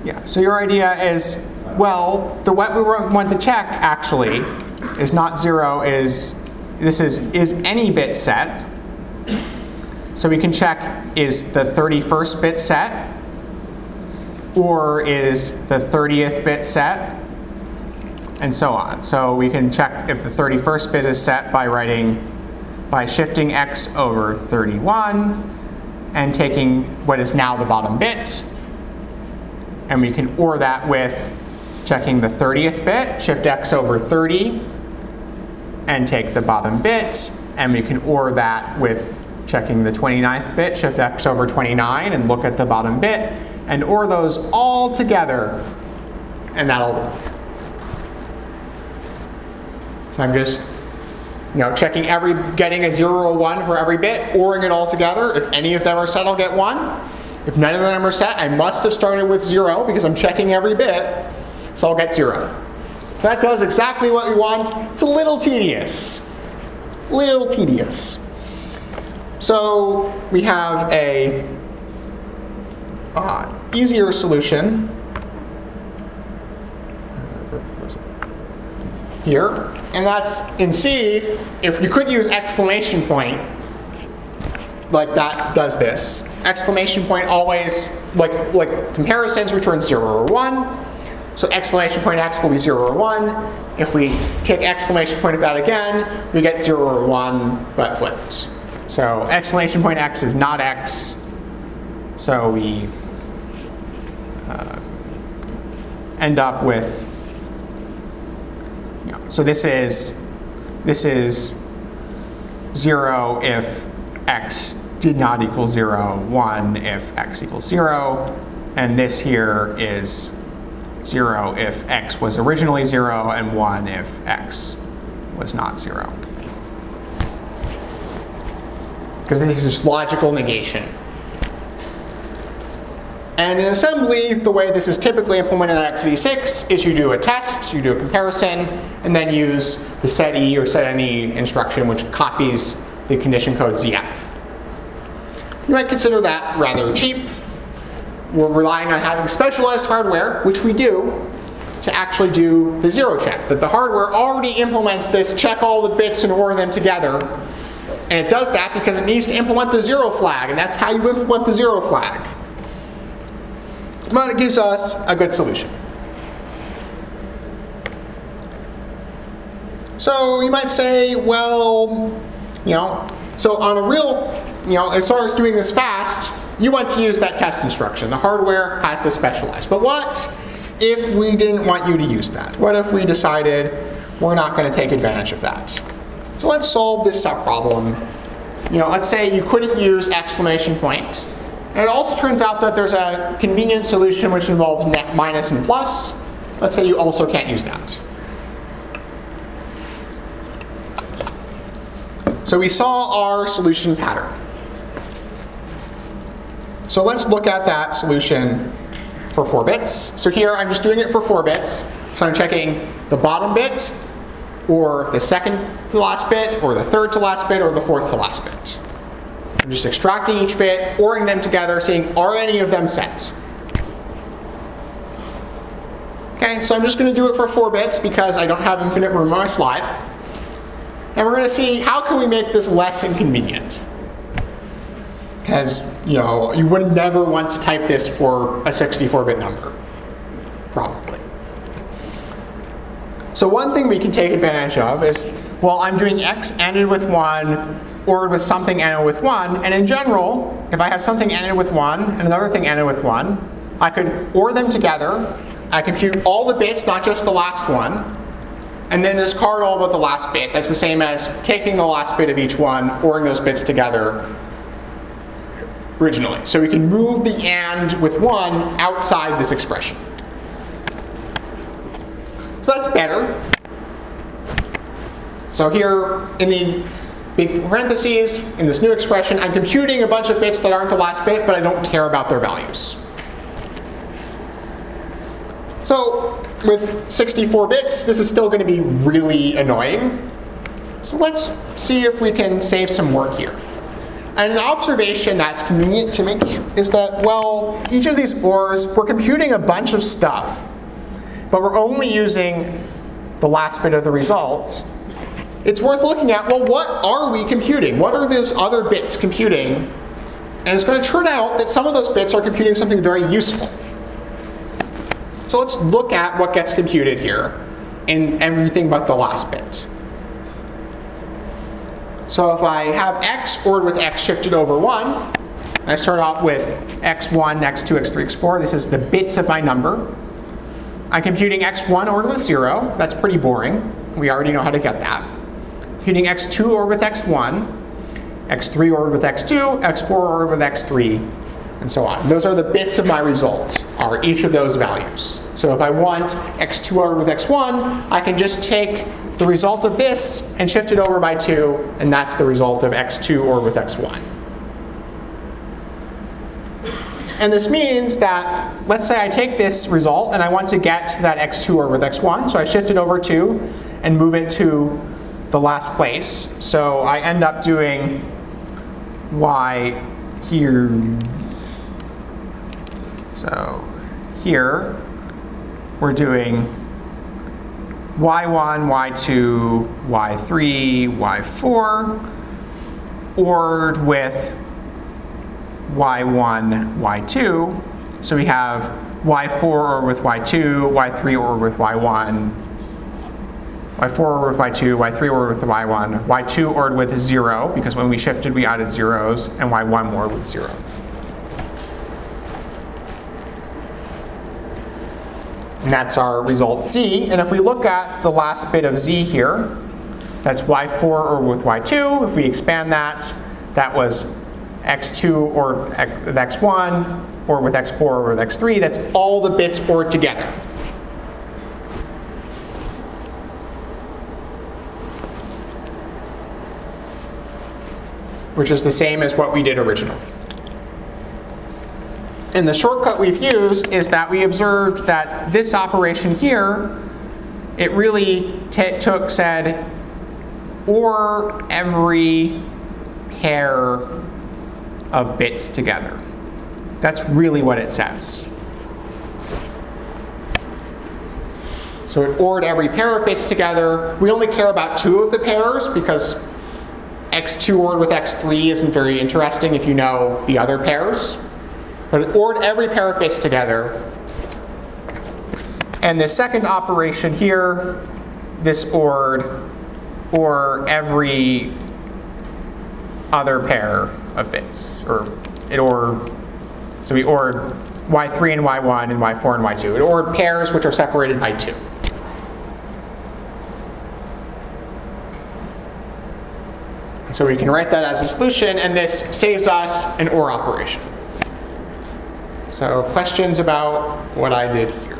Yeah, so your idea is, well, what we want to check actually is not 0, is any bit set. So we can check, is the 31st bit set? Or is the 30th bit set? And so on. So we can check if the 31st bit is set by shifting x over 31 and taking what is now the bottom bit. And we can OR that with checking the 30th bit, shift x over 30, and take the bottom bit. And we can OR that with checking the 29th bit, shift x over 29, and look at the bottom bit, and OR those all together, and that'll work. So I'm just checking getting a 0 or 1 for every bit, ORing it all together. If any of them are set, I'll get 1. If none of them are set, I must have started with 0 because I'm checking every bit, so I'll get 0. That does exactly what we want. It's a little tedious. So we have a easier solution here, and that's in C. If you could use exclamation point, like that does this. Exclamation point always, like comparisons, returns 0 or 1. So exclamation point x will be 0 or 1. If we take exclamation point of that again, we get 0 or 1, but flipped. So exclamation point x is not x. So we end up with, so this is 0 if x did not equal 0, 1 if x equals 0, and this here is 0 if x was originally 0, and 1 if x was not 0. Because this is logical negation. And in assembly, the way this is typically implemented in x86 is you do a test, you do a comparison, and then use the setE or setAny instruction, which copies the condition code ZF. You might consider that rather cheap. We're relying on having specialized hardware, which we do, to actually do the 0 check. That the hardware already implements this, check all the bits and OR them together. And it does that because it needs to implement the 0 flag, and that's how you implement the 0 flag. But it gives us a good solution. So you might say, well, so on a real, as far as doing this fast, you want to use that test instruction. The hardware has this specialized. But what if we didn't want you to use that? What if we decided we're not going to take advantage of that? So let's solve this subproblem. Let's say you couldn't use exclamation point. And it also turns out that there's a convenient solution which involves minus and plus. Let's say you also can't use that. So we saw our solution pattern. So let's look at that solution for 4 bits. So here I'm just doing it for 4 bits. So I'm checking the bottom bit, or the second to last bit, or the third to last bit, or the fourth to last bit. I'm just extracting each bit, ORing them together, seeing are any of them set. Okay, so I'm just going to do it for 4 bits because I don't have infinite room on my slide. And we're going to see how can we make this less inconvenient. Because you would never want to type this for a 64-bit number, probably. So one thing we can take advantage of is, well, I'm doing x ended with 1, ORed with something ended with 1, and in general, if I have something ended with 1 and another thing ended with 1, I could OR them together. I compute all the bits, not just the last one, and then discard all but the last bit. That's the same as taking the last bit of each one, ORing those bits together originally. So we can move the AND with 1 outside this expression. So that's better. So here in the big parentheses, in this new expression, I'm computing a bunch of bits that aren't the last bit, but I don't care about their values. So with 64 bits, this is still going to be really annoying. So let's see if we can save some work here. And an observation that's convenient to make is that, well, each of these ORs, we're computing a bunch of stuff, but we're only using the last bit of the result. It's worth looking at, well, what are we computing? What are those other bits computing? And it's going to turn out that some of those bits are computing something very useful. So let's look at what gets computed here in everything but the last bit. So if I have x ORed with x shifted over 1, I start out with x1, x2, x3, x4. This is the bits of my number. I'm computing x1 ORed with 0. That's pretty boring. We already know how to get that. Computing x2 ORed with x1, x3 ORed with x2, x4 ORed with x3, and so on. Those are the bits of my result, are each of those values. So if I want x2 ORed with x1, I can just take the result of this and shift it over by 2, and that's the result of x2 ORed with x1. And this means that, let's say I take this result and I want to get that x2 ORed with x1, so I shift it over 2 and move it to the last place. So I end up doing y here. So here we're doing y1, y2, y3, y4, ORed with y1, y2. So we have y4 ORed with y2, y3 ORed with y1, y4 ORed with y2, y3 ORed with y1, y2 ORed with 0, because when we shifted we added zeros, and y1 ORed with 0. And that's our result z. And if we look at the last bit of z here, that's y4 ORed with y2. If we expand that, that was x2 ORed with x1, or with x4 or with x3. That's all the bits ORed together. Which is the same as what we did originally. And the shortcut we've used is that we observed that this operation here, it really said OR every pair of bits together. That's really what it says. So it ORed every pair of bits together. We only care about 2 of the pairs because x2 ORed with x3 isn't very interesting if you know the other pairs. But it ORed every pair of bits together. And the second operation here, this ORed or every other pair of bits. Or it ORed, so we ORed y3 and y1 and y4 and y2. It ORed pairs which are separated by 2. So we can write that as a solution, and this saves us an OR operation. So questions about what I did here?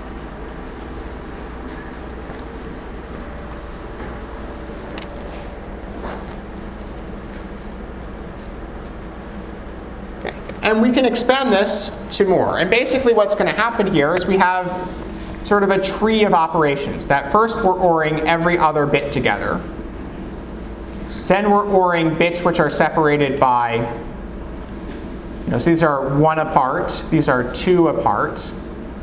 Okay. And we can expand this to more. And basically what's going to happen here is we have sort of a tree of operations. That first we're ORing every other bit together. Then we're ORing bits which are separated by, so these are 1 apart, these are 2 apart.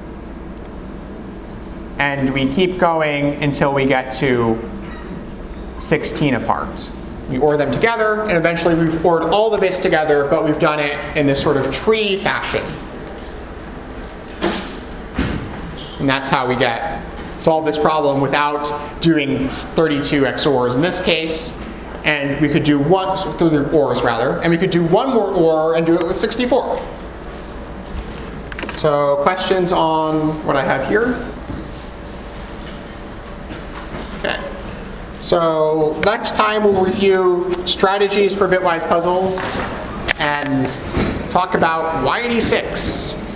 And we keep going until we get to 16 apart. We OR them together, and eventually we've ORed all the bits together, but we've done it in this sort of tree fashion. And that's how we solve this problem without doing 32 XORs in this case. And we could do through the ORs rather, and we could do one more OR and do it with 64. So questions on what I have here? Okay. So next time we'll review strategies for bitwise puzzles and talk about Y86.